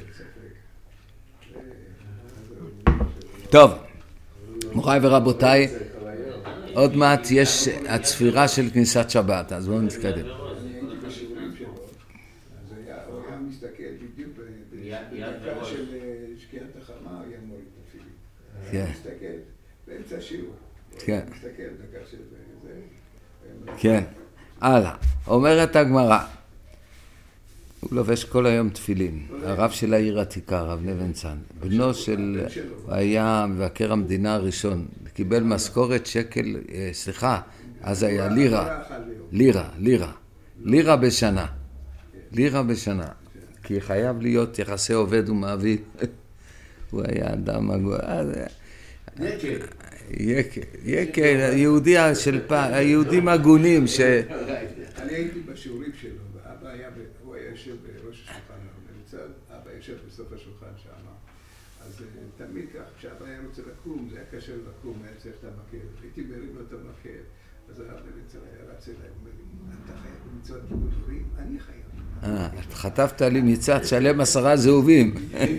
טוב, מוריי ורבותיי, עוד מעט יש הצפירה של כניסת שבת, אז בואו נתקדם. אני הייתי בשיעורים שלו, אז הוא היה מסתכל בדיוק בדקה של שקיעת החמה, הוא היה מוריד תפילין. הוא מסתכל באמצע השיעור. כן. הוא מסתכל דקה של זה. כן, הלאה. אומרת הגמרא, הוא לובש כל היום תפילין. הרב של העיר עתיקה, הרב נבנצן. בנו של... הוא היה מבקר המדינה הראשון. קיבל משכורת שקל, סליחה, אז היה לירה. לירה, לירה. לירה בשנה. לירה בשנה. כי חייב להיות יחסי עובד ומעביד. הוא היה אדם הגוי. יקל. יקל. יקל, יהודי של פעם, היהודים הגונים ש... אני הייתי בשיעורים שלו, ואבא היה, הוא היה יושב בראש השולחן, מצד, אבא יושב בסוף השולחן שם. אז תמיד כך, כשאבא היה רוצה לקום, זה היה קשה לקום, היה צריך את המקל. הייתי מרים לו את המקל, אז הרב נבצר היה רץ אליי, הוא אומר לי, אתה חייב מצוות כיבוד הורים? אני חייב. אה, אתה חטפת לי מצוות שלם עשרה זהובים.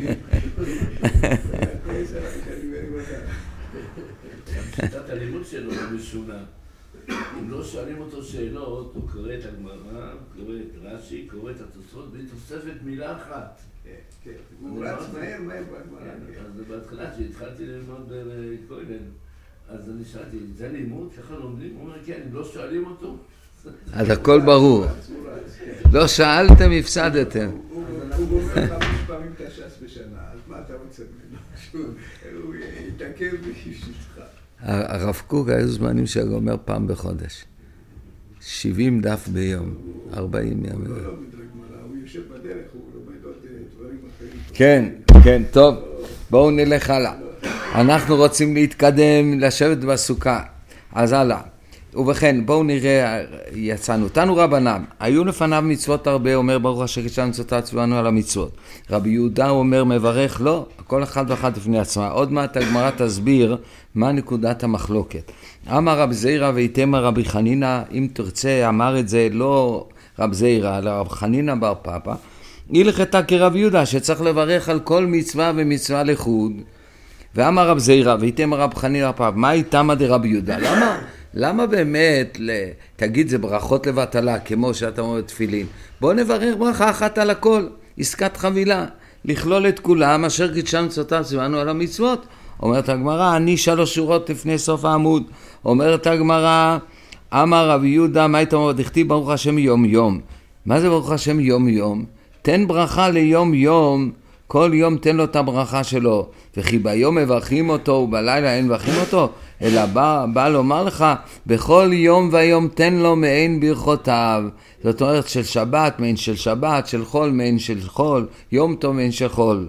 שיטת הלימוד שלו משונה. אם לא שואלים אותו שאלות, הוא קורא את הגמרא, קורא את רש"י, קורא את התוספות, בלי תוספת מילה אחת. כן, הוא רץ מהר מהר בגמרא. אז בהתחלה שהתחלתי ללמוד בכולל, אז אני שאלתי, זה לימוד? ככה לומדים? הוא אומר, כן, אם לא שואלים אותו. אז הכל ברור. לא שאלתם, הפסדתם. הוא גומר חמש פעמים את הש"ס בשנה, אז מה אתה רוצה ממנו? הוא יתעכב בשבילך. הרב קוק היו זמנים שגומר פעם בחודש. שבעים דף ביום, ארבעים ימים. לא, לא, מדרג מראה, הוא יושב בדרך, הוא לומד עוד דברים אחרים. כן, כן, טוב, בואו נלך הלאה. אנחנו רוצים להתקדם, לשבת בסוכה. אז הלאה. ובכן, בואו נראה, יצאנו. תנו רבנן, היו לפניו מצוות הרבה, אומר ברוך השם קידשנו מצוותיו ציוונו על המצוות. רבי יהודה אומר מברך, לא, כל אחד ואחד לפני עצמה. עוד מעט הגמרא תסביר מה נקודת המחלוקת. אמר רב זעירא ואיתמר רבי חנינא, אם תרצה, אמר את זה לא רב זעירא, אלא רב חנינא בר פפא, הלכתה כרב יהודה, שצריך לברך על כל מצווה ומצווה לחוד. ואמר רב זעירא ואיתמר רב חנינא בר פפא, מה איתמא דרבי יהודה? למה? למה באמת, תגיד זה ברכות לבטלה, כמו שאתה אומר תפילין, בוא נברך ברכה אחת על הכל, עסקת חבילה, לכלול את כולם, אשר קידשנו מצוותיו ציוונו על המצוות. אומרת הגמרא, אני שלוש שורות לפני סוף העמוד. אומרת הגמרא, אמר רבי יהודה, מה היית אומר, דכתיב ברוך השם יום יום. מה זה ברוך השם יום יום? תן ברכה ליום יום, כל יום תן לו את הברכה שלו, וכי ביום מברכים אותו ובלילה אין מברכים אותו, אלא בא, בא לומר לך, בכל יום ויום תן לו מעין ברכותיו. זאת אומרת של שבת, מעין של שבת, של חול, מעין של חול, יום טוב מעין של חול.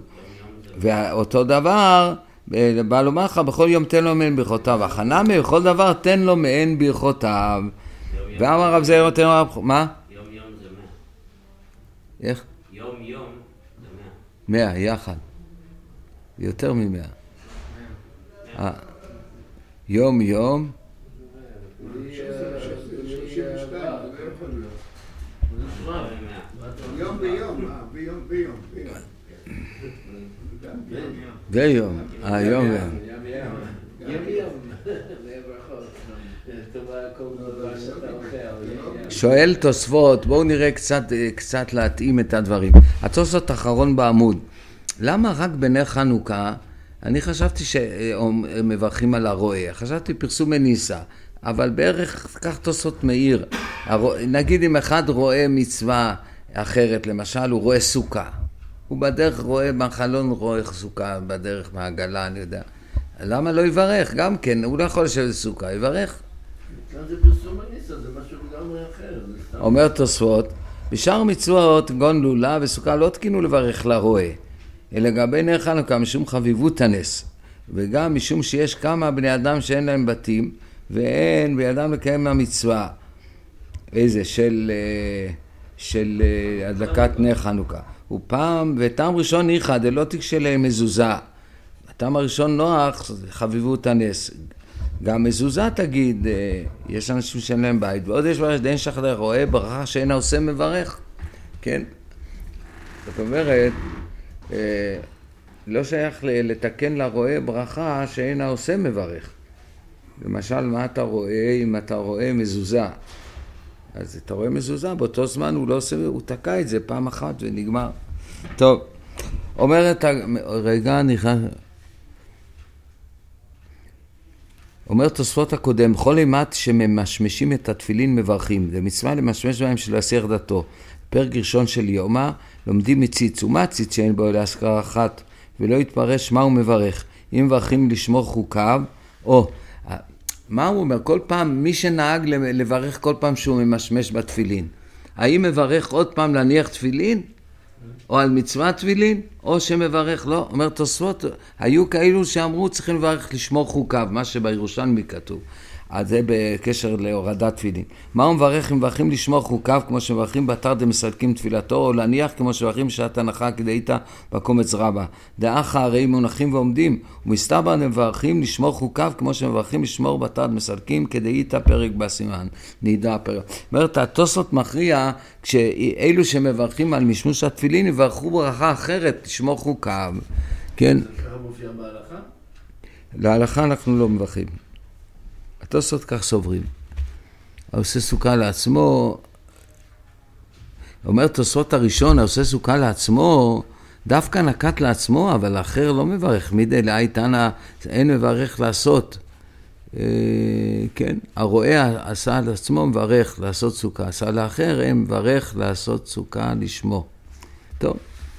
ואותו דבר, בא לומר לך, בכל יום תן לו מעין ברכותיו. החנמי, בכל דבר תן לו מעין ברכותיו. ואמר רב זעירא, תן לו רב... מה? יום יום זה מאה. איך? יום יום זה מאה. מאה, יחד. יותר ממאה. אה. יום יום. יום ביום, ביום ביום. ביום, אה, יום יום. שואל תוספות, בואו נראה קצת, קצת להתאים את הדברים. התוספות האחרון בעמוד. למה רק בנר חנוכה? אני חשבתי שמברכים על הרועה, חשבתי פרסום מניסה, אבל בערך כך תוספות מאיר. נגיד אם אחד רואה מצווה אחרת, למשל הוא רואה סוכה, הוא בדרך רואה בחלון רואה סוכה, בדרך מהגלה, אני יודע. למה לא יברך? גם כן, הוא לא יכול לשבת בסוכה, יברך. זה פרסום הניסה, זה משהו לגמרי אחר. אומר תוספות, בשאר מצוות, גון לולה וסוכה לא תקינו לברך לרועה, אלא לגבי נר חנוכה משום חביבות הנס, וגם משום שיש כמה בני אדם שאין להם בתים, ואין בידם לקיים המצווה, איזה, של, של הדלקת נר חנוכה. ופעם, וטעם ראשון ניחא, דלא תקשה להם מזוזה. הטעם הראשון נוח, חביבות הנס. גם מזוזה תגיד, יש אנשים שאין להם בית, ועוד יש ברך דין שחד רואה ברכה שאין העושה מברך, כן? זאת אומרת, לא שייך לתקן לרואה ברכה שאין העושה מברך. למשל, מה אתה רואה אם אתה רואה מזוזה? אז אתה רואה מזוזה, באותו זמן הוא לא עושה, הוא תקע את זה פעם אחת ונגמר. טוב, אומרת, רגע, נכנס... אומר תוספות הקודם, כל אימת שממשמשים את התפילין מברכים, זה מצווה למשמש בהם של להסיר דתו. פרק ראשון של יומא, לומדים מציץ, ומה ציץ שאין בו להזכרה אחת, ולא יתפרש מה הוא מברך. אם מברכים לשמור חוקיו, או, מה הוא אומר? כל פעם, מי שנהג לברך כל פעם שהוא ממשמש בתפילין, האם מברך עוד פעם להניח תפילין? או על מצוות תפילין, או שמברך, לא, אומר תוספות, היו כאלו שאמרו צריכים לברך לשמור חוקיו, מה שבירושלמי כתוב, אז זה בקשר להורדת תפילין. מה הוא מברך? אם מברכים לשמור חוקיו, כמו שמברכים בתר דמסלקים תפילתו, או להניח כמו שמברכים שעת הנחה כדאיתא בקומץ רבה. דאחה הרי מונחים ועומדים, ומסתבר מברכים לשמור חוקיו, כמו שמברכים לשמור בתר דמסלקים כדאיתא פרק בסימן, נידע פרק. אומרת, התוספות מכריע, כשאלו שמברכים על משמוש התפילין, יברכו ברכה אחרת, לשמור חוקיו. כן? זה ככה מופיע בהלכה? להלכה אנחנו לא מברכים. התוספות כך סוברים. העושה סוכה לעצמו, אומר תוספות הראשון, העושה סוכה לעצמו, דווקא נקט לעצמו, אבל האחר לא מברך. מידי לאיתנה, אין מברך לעשות. אה, כן, הרואה עשה לעצמו מברך לעשות סוכה, עשה לאחר, הם מברך לעשות סוכה לשמו. טוב.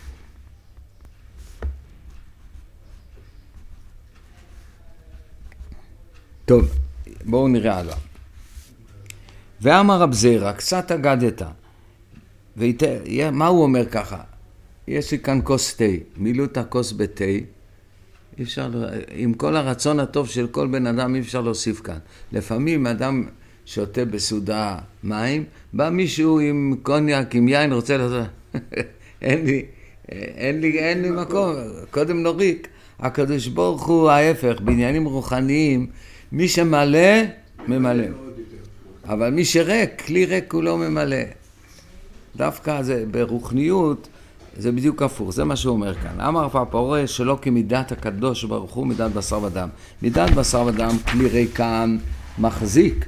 טוב. בואו נראה הלאה. ואמר רב זירא, קצת אגדת. וית... מה הוא אומר ככה? יש לי כאן כוס תה, מילאו את הכוס בתה, אי אפשר, עם כל הרצון הטוב של כל בן אדם אי אפשר להוסיף כאן. לפעמים אדם שותה בסעודה מים, בא מישהו עם קוניאק, עם יין, רוצה לעשות, אין לי, אין לי, אין לי מקום, קודם נוריק. הקדוש ברוך הוא ההפך, בעניינים רוחניים, מי שמלא, ממלא. אבל מי שריק, כלי ריק הוא לא ממלא. דווקא זה, ברוחניות, זה בדיוק הפוך, זה מה שהוא אומר כאן. אמר פאפורה שלא כמידת הקדוש ברוך הוא מידת בשר ודם. מידת בשר ודם, כלי ריקן, מחזיק.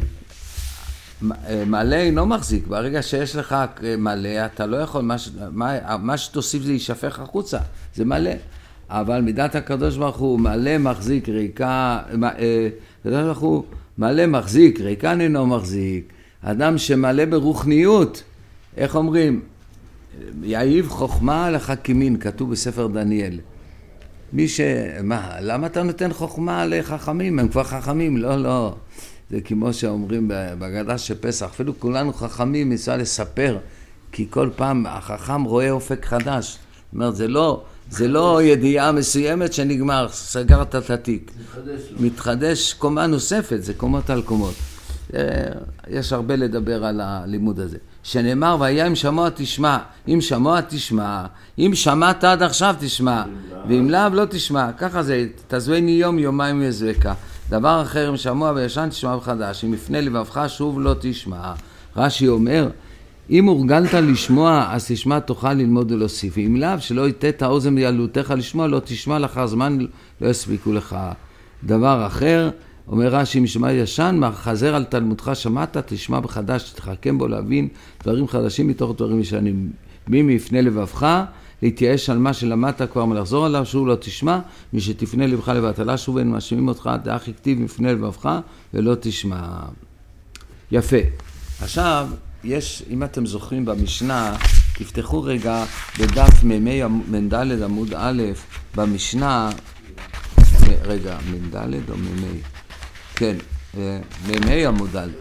מלא אינו מחזיק. ברגע שיש לך מלא, אתה לא יכול, מה, מה, מה שתוסיף זה יישפך החוצה. זה מלא. אבל מידת הקדוש ברוך הוא מלא מחזיק, ריקה, הקדוש ברוך הוא מלא מחזיק, ריקן אינו מחזיק. אדם שמלא ברוחניות, איך אומרים? יאיב חוכמה לחכימין, כתוב בספר דניאל. מי ש... מה, למה אתה נותן חוכמה לחכמים? הם כבר חכמים? לא, לא. זה כמו שאומרים בהגדה של פסח, אפילו כולנו חכמים, ניסה לספר, כי כל פעם החכם רואה אופק חדש. זאת אומרת, זה לא... זה לא ידיעה מסוימת שנגמר, סגרת את התיק. מתחדש לו. מתחדש קומה נוספת, זה קומות על קומות. יש הרבה לדבר על הלימוד הזה. שנאמר, והיה אם שמוע תשמע, אם שמוע תשמע, אם שמעת עד עכשיו תשמע, ואם לאו לא תשמע. ככה זה, תזוויני יום יומיים יזבקה. דבר אחר, אם שמוע וישן תשמע בחדש, אם יפנה לבבך שוב לא תשמע. רש"י אומר, אם הורגלת לשמוע, אז תשמע תוכל ללמוד ולהוסיף. אם לאו, שלא יתת האוזן בילדותיך לשמוע, לא תשמע לאחר זמן, לא יספיקו לך. דבר אחר, אומר רש"י, אם שמע ישן, חזר על תלמודך שמעת, תשמע בחדש, תתחכם בו להבין דברים חדשים מתוך דברים ישנים. מי יפנה לבבך, להתייאש על מה שלמדת כבר מלחזור עליו, שוב לא תשמע, מי שתפנה לבך לבטלה, שוב אין מאשימים אותך, דאח הכתיב, יפנה לבבך ולא תשמע. יפה. עכשיו, יש, אם אתם זוכרים במשנה, תפתחו רגע בדף מ"ד עמוד א', במשנה, רגע, מ"ד או מ"ה? כן, מ"ה עמוד א'.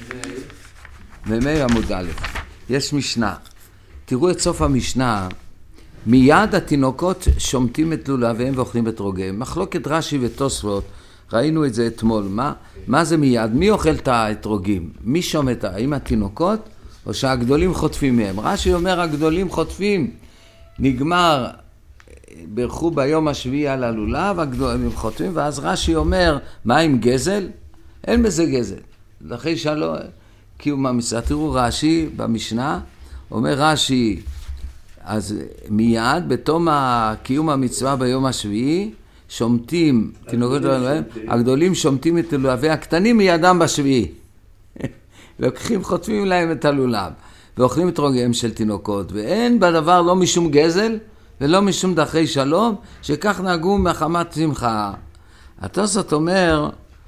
מ"ה עמוד א'. יש משנה. תראו את סוף המשנה. מיד התינוקות שומטים את לולביהם ואוכלים את רוגיהם. מחלוקת רש"י ותוספות, ראינו את זה אתמול. מה, מה זה מיד? מי אוכל את האתרוגים? מי שומט? האם התינוקות או שהגדולים חוטפים מהם? רש"י אומר הגדולים חוטפים. נגמר, ברכו ביום השביעי על הלולב, הגדולים חוטפים, ואז רש"י אומר, מה עם גזל? אין בזה גזל. לכן שלא, קיום המצווה. תראו רש"י במשנה, אומר רש"י, אז מיד בתום קיום המצווה ביום השביעי, שומטים, תינוקות לולביהם, הגדולים שומטים את לולבי הקטנים מידם בשביעי. לוקחים, חוטפים להם את הלולב, ואוכלים את רוגיהם של תינוקות, ואין בדבר לא משום גזל, ולא משום דרכי שלום, שכך נהגו מחמת שמחה. התוספות אומר,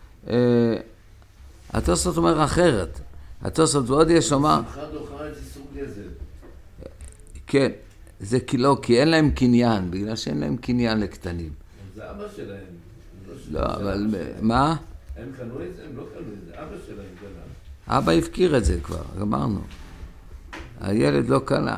התוספות אומר אחרת. התוספות ועוד יש לומר, שמחה דוחה את איסור גזל. כן, זה כי לא, כי אין להם קניין, בגלל שאין להם קניין לקטנים. זה אבא שלהם. לא, אבל מה? הם קנו את זה? הם לא קנו את זה. אבא שלהם קנה. אבא הפקיר את זה כבר, גמרנו. הילד לא קנה.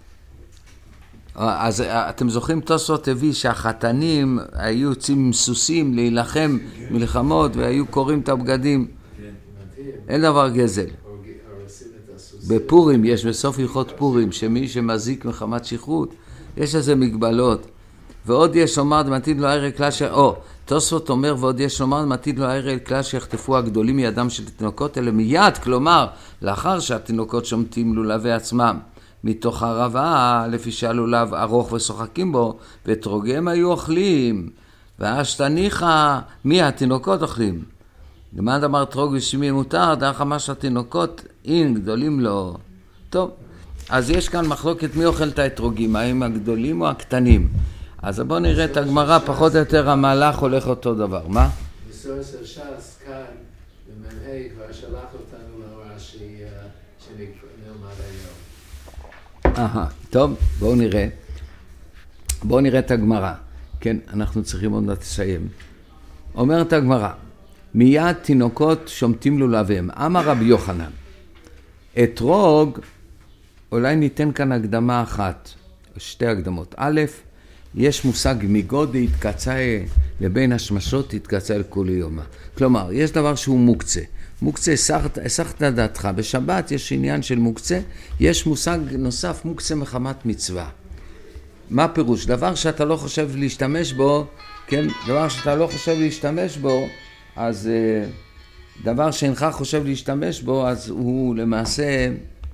אז אתם זוכרים תוספות הביא שהחתנים היו יוצאים עם סוסים להילחם מלחמות והיו קוראים את הבגדים. אין דבר גזל. בפורים יש, בסוף הלכות פורים, שמי שמזיק מחמת שכרות, יש איזה מגבלות. ועוד יש לומר, דמתיד לא הערל כלל ש... או, תוספות אומר, ועוד יש לומר, דמתיד לא הערל כלל שיחטפו הגדולים מידם של תינוקות, אלא מיד, כלומר, לאחר שהתינוקות שומטים לולבי עצמם, מתוך הרבעה, לפי שהלולב ארוך ושוחקים בו, ואת רוגיהם היו אוכלים, ואז תניחה, מי התינוקות אוכלים? למען אמר תרוג ושמי מותר, דרך מה שהתינוקות, אין, גדולים לא. טוב, אז יש כאן מחלוקת מי אוכל את האתרוגים, האם הגדולים או הקטנים. אז בואו נראה את הגמרא, פחות או יותר המהלך הולך אותו דבר. מה? בסורס הש"ס כאן, במנהי כבר שלח אותנו לרש"י שנלמד היום. אהה, טוב, בואו נראה. בואו נראה את הגמרא. כן, אנחנו צריכים עוד לסיים. אומרת הגמרא, מיד תינוקות שומטים לולביהם. אמר רבי יוחנן, אתרוג, אולי ניתן כאן הקדמה אחת, שתי הקדמות. א', יש מושג מגודל התקצה לבין השמשות התקצה אל כולי יומה. כלומר, יש דבר שהוא מוקצה. מוקצה, הסחת דעתך. בשבת יש עניין של מוקצה, יש מושג נוסף, מוקצה מחמת מצווה. מה פירוש? דבר שאתה לא חושב להשתמש בו, כן? דבר שאתה לא חושב להשתמש בו, אז דבר שאינך חושב להשתמש בו, אז הוא למעשה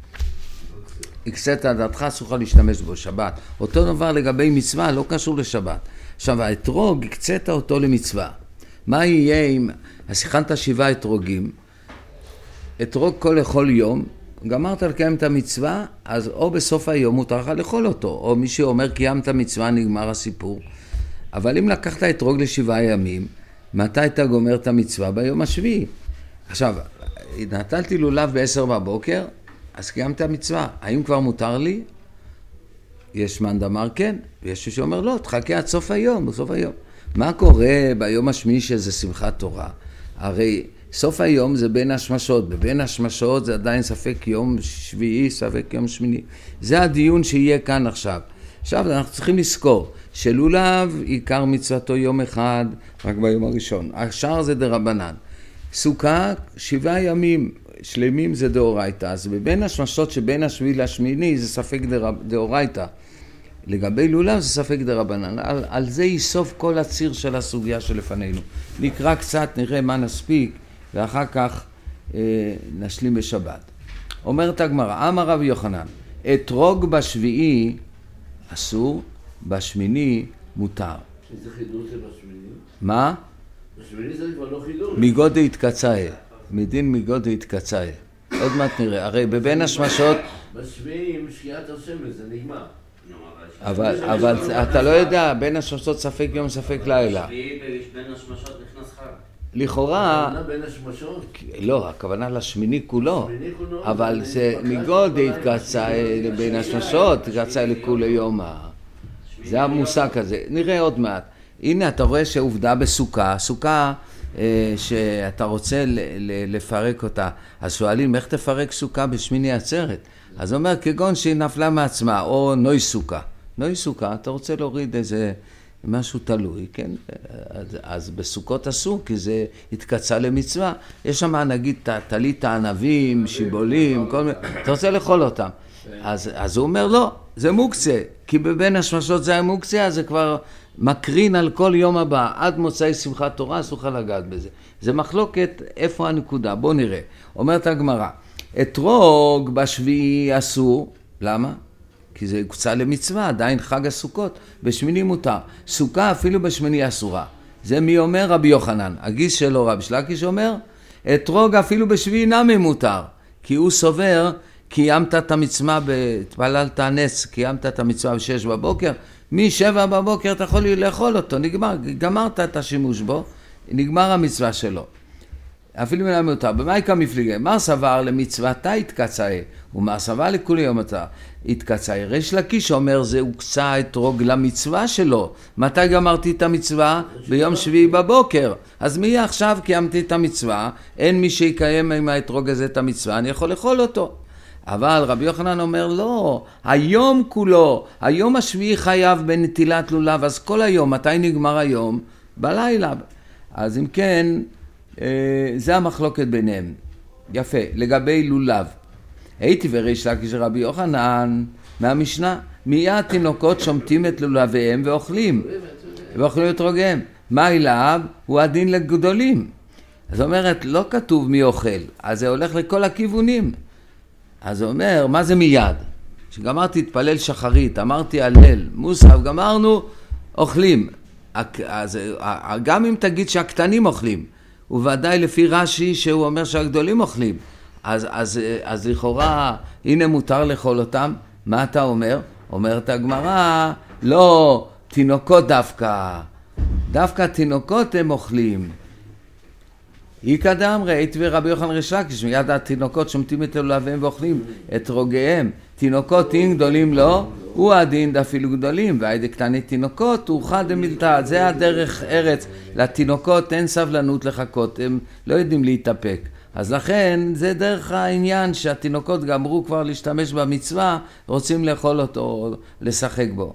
הקצת דעתך, אסור לך להשתמש בו, שבת. אותו דבר לגבי מצווה, לא קשור לשבת. עכשיו, האתרוג, הקצת אותו למצווה. מה יהיה אם השיחנת שבעה אתרוגים? אתרוג כל לכל יום, גמרת לקיים את המצווה, אז או בסוף היום מותר לך לאכול אותו, או מי שאומר קיימת מצווה, נגמר הסיפור. אבל אם לקחת אתרוג לשבעה ימים, מתי אתה גומר את המצווה? ביום השביעי. עכשיו, נטלתי לולב בעשר בבוקר, אז קיימת המצווה. האם כבר מותר לי? יש מאן דאמר כן, ויש שאומר לא, תחכה עד סוף היום, בסוף היום. מה קורה ביום השמיעי שזה שמחת תורה? הרי סוף היום זה בין השמשות, בבין השמשות זה עדיין ספק יום שביעי, ספק יום שמיני. זה הדיון שיהיה כאן עכשיו. עכשיו אנחנו צריכים לזכור שלולב עיקר מצוותו יום אחד, רק ביום הראשון. השאר זה דרבנן. סוכה שבעה ימים שלמים זה דאורייתא. אז בבין השמשות שבין השביעי לשמיני זה ספק דאורייתא. לגבי לולב זה ספק דרבנן. על, על זה יסוף כל הציר של הסוגיה שלפנינו. נקרא קצת, נראה מה נספיק, ואחר כך אה, נשלים בשבת. אומרת הגמרא, אמר רבי יוחנן, אתרוג בשביעי אסור, בשמיני מותר. שזה חידוש זה בשמיני? מה? בשמיני זה כבר לא חידוש. מגודל התקצאי, מדין מגודל התקצאי. עוד מעט נראה, הרי בבין השמשות... בשביעי עם שקיעת השמש זה נגמר. אבל, אבל אתה לא יודע, בין השמשות ספק יום ספק לילה. בשביעי בין השמשות נכנס חג. לכאורה... הכוונה בין השמשות? לא, הכוונה לשמיני כולו. אבל זה מגודל התקצאי לבין השמשות, התקצאי לכולי יום. זה המושג הזה. נראה עוד מעט. הנה אתה רואה שעובדה בסוכה, סוכה אה, שאתה רוצה ל- ל- לפרק אותה, אז שואלים איך תפרק סוכה בשמיני עצרת? אז הוא אומר כגון שהיא נפלה מעצמה, או נוי סוכה. נוי סוכה, אתה רוצה להוריד איזה משהו תלוי, כן? אז, אז בסוכות אסור, כי זה התקצה למצווה. יש שם נגיד תלית הענבים, שיבולים, כל מיני, אתה רוצה לאכול אותם. אז, אז הוא אומר לא, זה מוקצה, כי בבין השמשות זה היה מוקצה, אז זה כבר מקרין על כל יום הבא, עד מוצאי שמחת תורה, אסור לך לגעת בזה. זה מחלוקת, איפה הנקודה? בוא נראה. אומרת הגמרא, אתרוג בשביעי אסור, למה? כי זה הוקצה למצווה, עדיין חג הסוכות, בשמיני מותר. סוכה אפילו בשמיני אסורה. זה מי אומר? רבי יוחנן. הגיס שלו רבי שלקיש אומר, אתרוג אפילו בשביעי נמי מותר. כי הוא סובר, קיימת את המצווה, התפללת הנס, קיימת את המצווה בשש בבוקר, משבע בבוקר אתה יכול לאכול אותו, נגמר, גמרת את השימוש בו, נגמר המצווה שלו. אפילו מילה מיותר. במאי כמפליגה, מר סבר למצוותה התקצאי, ומר סבר לכולי יום אותה התקצאי. ריש לקיש אומר זה הוקצה אתרוג למצווה שלו. מתי גמרתי את המצווה? ביום שביעי בבוקר. אז מי עכשיו קיימתי את המצווה? אין מי שיקיים עם האתרוג הזה את המצווה, אני יכול לאכול אותו. אבל רבי יוחנן אומר לא, היום כולו, היום השביעי חייב בנטילת לולב, אז כל היום, מתי נגמר היום? בלילה. אז אם כן, זה המחלוקת ביניהם. יפה, לגבי לולב. הייתי וריש לקיש רבי יוחנן מהמשנה, מיד תינוקות שומטים את לולביהם ואוכלים, ואוכלים את רוגיהם. מה אליו? הוא הדין לגדולים. אז אומרת, לא כתוב מי אוכל, אז זה הולך לכל הכיוונים. אז הוא אומר, מה זה מיד? כשגמרתי להתפלל שחרית, אמרתי הלל, מוסף, גמרנו, אוכלים. אז גם אם תגיד שהקטנים אוכלים, וודאי לפי רש"י שהוא אומר שהגדולים אוכלים, אז, אז, אז לכאורה, הנה מותר לאכול אותם, מה אתה אומר? אומרת הגמרא, לא, תינוקות דווקא, דווקא תינוקות הם אוכלים. איקא דאמרי, הייתי ורבי יוחנן ריש לקיש, מיד התינוקות שומטים את לולביהם ואוכלים את רוגיהם. תינוקות אם גדולים לא, הוא הדין אפילו גדולים, והיידי קטני תינוקות, הוא חד דמילתא. זה הדרך ארץ, לתינוקות אין סבלנות לחכות, הם לא יודעים להתאפק. אז לכן זה דרך העניין שהתינוקות גמרו כבר להשתמש במצווה, רוצים לאכול אותו, לשחק בו.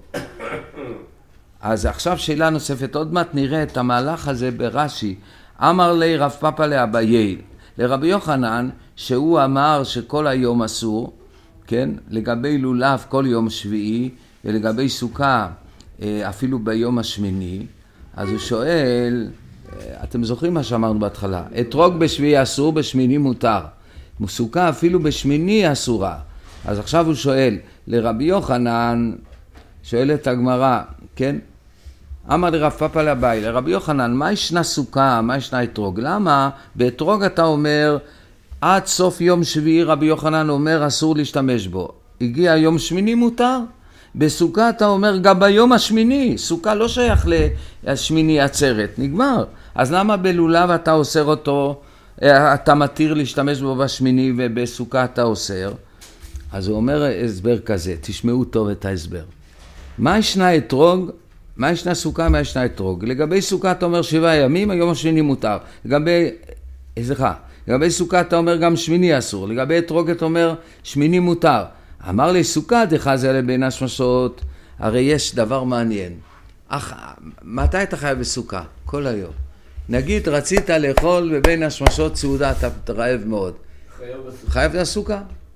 אז עכשיו שאלה נוספת, עוד מעט נראה את המהלך הזה ברש"י. אמר לי רב פאפא לאביי, לרבי יוחנן, שהוא אמר שכל היום אסור, כן? לגבי לולב כל יום שביעי, ולגבי סוכה אפילו ביום השמיני, אז הוא שואל, אתם זוכרים מה שאמרנו בהתחלה, אתרוג בשביעי אסור, בשמיני מותר, סוכה אפילו בשמיני אסורה. אז עכשיו הוא שואל, לרבי יוחנן, שואל את הגמרא, כן? אמר לרב פאפא לאביי, לרבי יוחנן, מה ישנה סוכה, מה ישנה אתרוג? למה? באתרוג אתה אומר, עד סוף יום שביעי רבי יוחנן אומר אסור להשתמש בו. הגיע יום שמיני מותר. בסוכה אתה אומר גם ביום השמיני. סוכה לא שייך לשמיני עצרת, נגמר. אז למה בלולב אתה אוסר אותו, אתה מתיר להשתמש בו בשמיני ובסוכה אתה אוסר? אז הוא אומר הסבר כזה, תשמעו טוב את ההסבר. מה ישנה אתרוג? מה ישנה סוכה, מה ישנה אתרוג? לגבי סוכה אתה אומר שבעה ימים, היום השמיני מותר. לגבי, סליחה, לגבי סוכה אתה אומר גם שמיני אסור. לגבי אתרוג אתה אומר שמיני מותר. אמר לי סוכה דחזה לבין השמשות, הרי יש דבר מעניין. אך, מתי אתה חייב בסוכה? כל היום. נגיד רצית לאכול בבין השמשות סעודה, אתה רעב מאוד. חייב בסוכה. חייב בסוכה.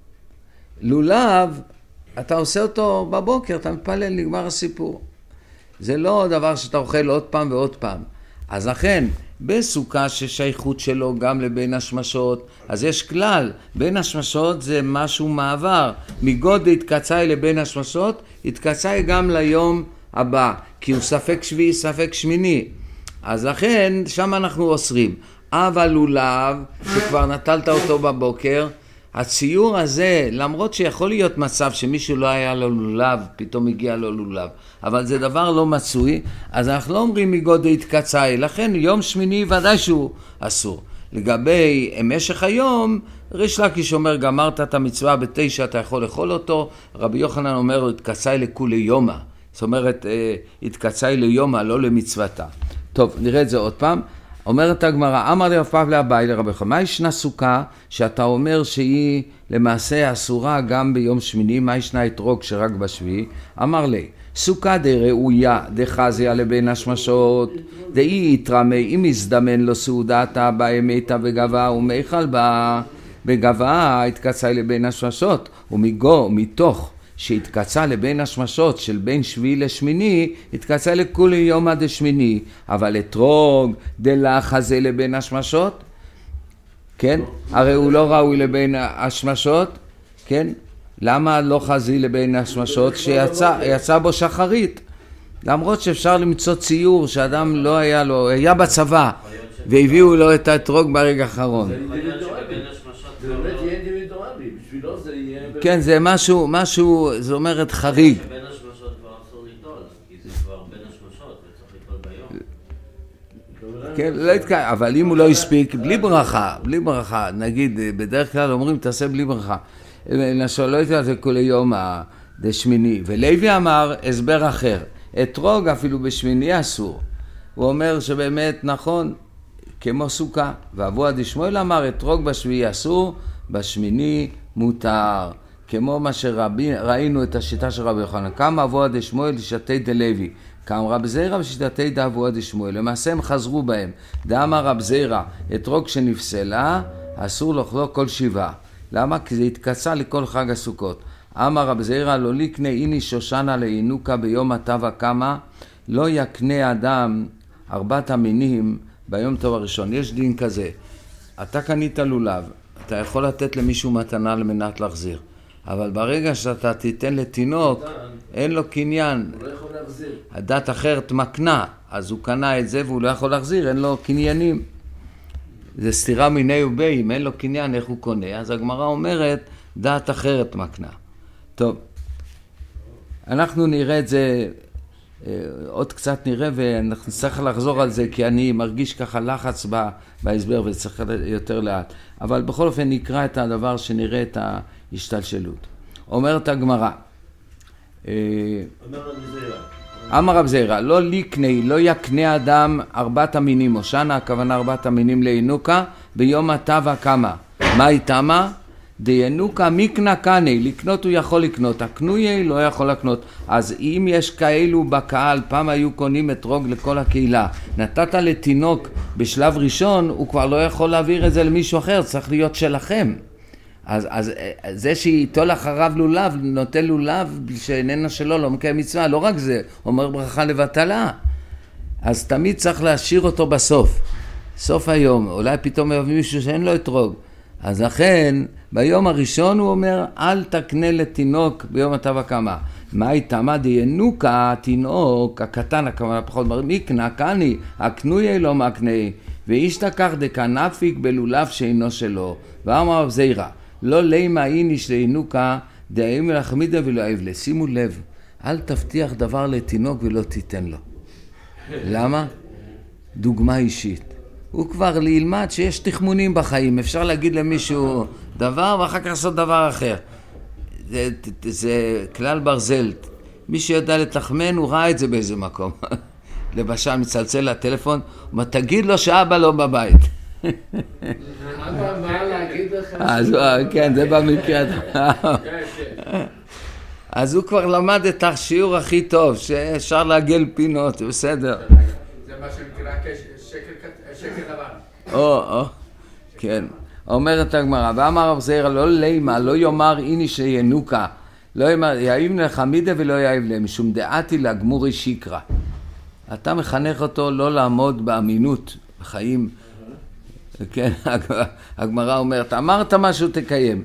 לולב, אתה עושה אותו בבוקר, אתה מתפלל, נגמר הסיפור. זה לא דבר שאתה אוכל עוד פעם ועוד פעם. אז לכן, בסוכה ששייכות שלו גם לבין השמשות, אז יש כלל, בין השמשות זה משהו מעבר, מגודל התקצאי לבין השמשות, התקצאי גם ליום הבא, כי הוא ספק שביעי, ספק שמיני. אז לכן, שם אנחנו אוסרים. אבל לולב, שכבר נטלת אותו בבוקר, הציור הזה, למרות שיכול להיות מצב שמישהו לא היה לו לולב, פתאום הגיע לו לולב, אבל זה דבר לא מצוי, אז אנחנו לא אומרים מגודל התקצאי, לכן יום שמיני ודאי שהוא אסור. לגבי משך היום, ריש לקיש אומר, גמרת את המצווה בתשע, אתה יכול לאכול אותו, רבי יוחנן אומר, התקצאי לכולי יומא, זאת אומרת, התקצאי ליומה, לא למצוותה. טוב, נראה את זה עוד פעם. אומרת הגמרא, אמר לי רב פבלה אביי לרבי יוחנן, מה ישנה סוכה שאתה אומר שהיא למעשה אסורה גם ביום שמיני, מה ישנה אתרוג שרק בשביעי? אמר לי, סוכה דראויה דחזיה לבין השמשות, דאי יתרמי, אם יזדמן לו סעודתה באמיתה וגבה ומיכל בה, בגבה התקצה לבין השמשות, ומגו, מתוך שהתקצה לבין השמשות של בין שביעי לשמיני, התקצה לכולי יום עד השמיני, אבל אתרוג דלחזה לבין השמשות, כן? הרי הוא לא ראוי לבין השמשות, כן? למה לא חזי לבין השמשות? שיצא בו שחרית. למרות שאפשר למצוא ציור שאדם לא היה לו, היה בצבא, והביאו לו את האתרוג ברגע האחרון. זה באמת יהיה אינדיבידואלי, בשבילו זה יהיה... כן, זה משהו, משהו, זאת אומרת חריג. שבין השמשות כבר אסור ליטול, כי זה כבר בין השמשות, וצריך ליטול ביום. כן, לא התקע, אבל אם הוא לא הספיק, בלי ברכה, בלי ברכה, נגיד, בדרך כלל אומרים, תעשה בלי ברכה. נשאל, לא התקע, זה כל היום השמיני. ולוי אמר, הסבר אחר, אתרוג אפילו בשמיני אסור. הוא אומר שבאמת נכון, כמו סוכה. ואבוה דשמואל אמר, אתרוג בשביעי אסור, בשמיני מותר. כמו מה שראינו את השיטה של רבי יוחנן. כמה אבוה דשמואל לשיטתי דלוי. כמה רב זירא ושיטתי דאבוה דשמואל. למעשה הם חזרו בהם. דאמר רב זירא, אתרוג שנפסלה, אסור לאכלו כל שבעה. למה? כי זה התקצה לכל חג הסוכות. אמר רב זירא, לא לקנה איני שושנה לעינוקה ביום הטבע קמה, לא יקנה אדם ארבעת המינים ביום טוב הראשון. יש דין כזה, אתה קנית לולב, אתה יכול לתת למישהו מתנה על מנת להחזיר, אבל ברגע שאתה תיתן לתינוק, אין לו קניין, הוא לא יכול להחזיר. הדת אחרת מקנה, אז הוא קנה את זה והוא לא יכול להחזיר, אין לו קניינים. זה סתירה מיני ובי, אם אין לו קניין איך הוא קונה, אז הגמרא אומרת דת אחרת מקנה. טוב, אנחנו נראה את זה, עוד קצת נראה ואנחנו צריך לחזור על זה, כי אני מרגיש ככה לחץ בהסבר וצריך יותר לאט. אבל בכל אופן נקרא את הדבר שנראה את ההשתלשלות. אומרת הגמרא, אמר רב זירא, לא ליקני, לא יקנה אדם ארבעת המינים, הושענא הכוונה ארבעת המינים לינוקה, ביום הטבע קמה. מה איתמה? דיינוקה מקנה קני, לקנות הוא יכול לקנות, הקנויי לא יכול לקנות. אז אם יש כאלו בקהל, פעם היו קונים אתרוג לכל הקהילה, נתת לתינוק בשלב ראשון, הוא כבר לא יכול להעביר את זה למישהו אחר, צריך להיות שלכם. אז, אז זה שיטול אחריו לולב, נוטל לולב שאיננה שלו, לא מקיים מצווה, לא רק זה, אומר ברכה לבטלה. אז תמיד צריך להשאיר אותו בסוף, סוף היום, אולי פתאום יביא מישהו שאין לו אתרוג. אז לכן, ביום הראשון הוא אומר, אל תקנה לתינוק ביום הטבע קמה. מה איתמה דיינוקה, התינוק, הקטן, הכוונה פחות מרים, מקנה קני, הקנויה לא מקנה, ואיש תקח דקנפיק בלולב שאינו שלו. ואמר רב זירא, לא לימה איניש לינוקה, דאם לחמידה ולא אבלה. שימו לב, אל תבטיח דבר לתינוק ולא תיתן לו. למה? דוגמה אישית. הוא כבר ללמד שיש תחמונים בחיים, אפשר להגיד למישהו דבר ואחר כך לעשות דבר אחר. זה, זה כלל ברזל. מי שיודע לתחמן הוא ראה את זה באיזה מקום. לבשל מצלצל לטלפון, הוא תגיד לו שאבא לא בבית. אבא מה להגיד לך? אז כן, זה במקרה. אז הוא כבר למד את השיעור הכי טוב, שאפשר להגל פינות, בסדר. זה מה שנקרא שקל לבן. או, או, כן. אומרת הגמרא, ואמר רב זירא, לא לימה, לא יאמר איני שינוקה, לא יאמר, יאיב לחמידה ולא יאיב להם, משום דעתי לגמורי שיקרא. אתה מחנך אותו לא לעמוד באמינות בחיים. כן, הגמרא אומרת, אמרת משהו תקיים.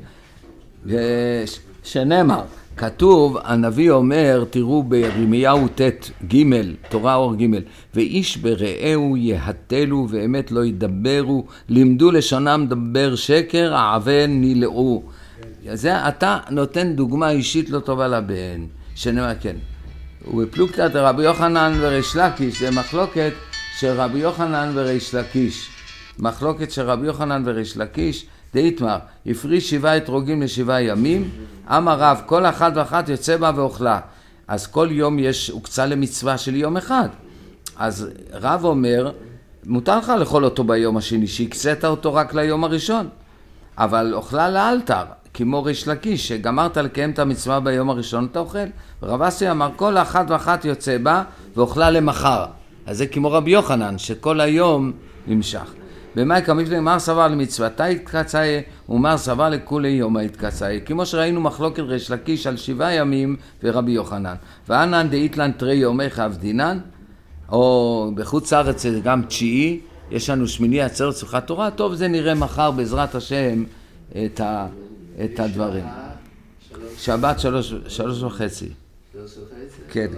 שנאמר, כתוב, הנביא אומר, תראו בירמיהו ת' ג' תורה אור ג' ואיש ברעהו יהתלו ואמת לא ידברו, לימדו לשונם דבר שקר, העוון נילאו. זה אתה נותן דוגמה אישית לא טובה לבן, שנאמר כן. ובפלוגתא דרבי יוחנן וריש לקיש, זה מחלוקת של רבי יוחנן וריש לקיש. מחלוקת של רבי יוחנן וריש לקיש, דאיתמר, הפריש שבעה אתרוגים לשבעה ימים, אמר רב, כל אחת ואחת יוצא בה ואוכלה. אז כל יום יש הוקצה למצווה של יום אחד. אז רב אומר, מותר לך לאכול אותו ביום השני, שהקצת אותו רק ליום הראשון. אבל אוכלה לאלתר, כמו ריש לקיש, שגמרת לקיים את המצווה ביום הראשון, אתה אוכל. ורב אסי אמר, כל אחת ואחת יוצא בה ואוכלה למחר. אז זה כמו רבי יוחנן, שכל היום נמשך. במאי כמיפלי מר סבר למצוותה התקצאי, ומר סבר לכולי יום התקצאי. כמו שראינו מחלוקת ריש לקיש על שבעה ימים ורבי יוחנן. ואנן דאיתלן תרי יומי חבדינן, או בחוץ לארץ זה גם תשיעי, יש לנו שמיני עצרת שמחת תורה, טוב זה נראה מחר בעזרת השם את, ה, את הדברים. שבת שלוש, שלוש וחצי. שלוש וחצי? כן.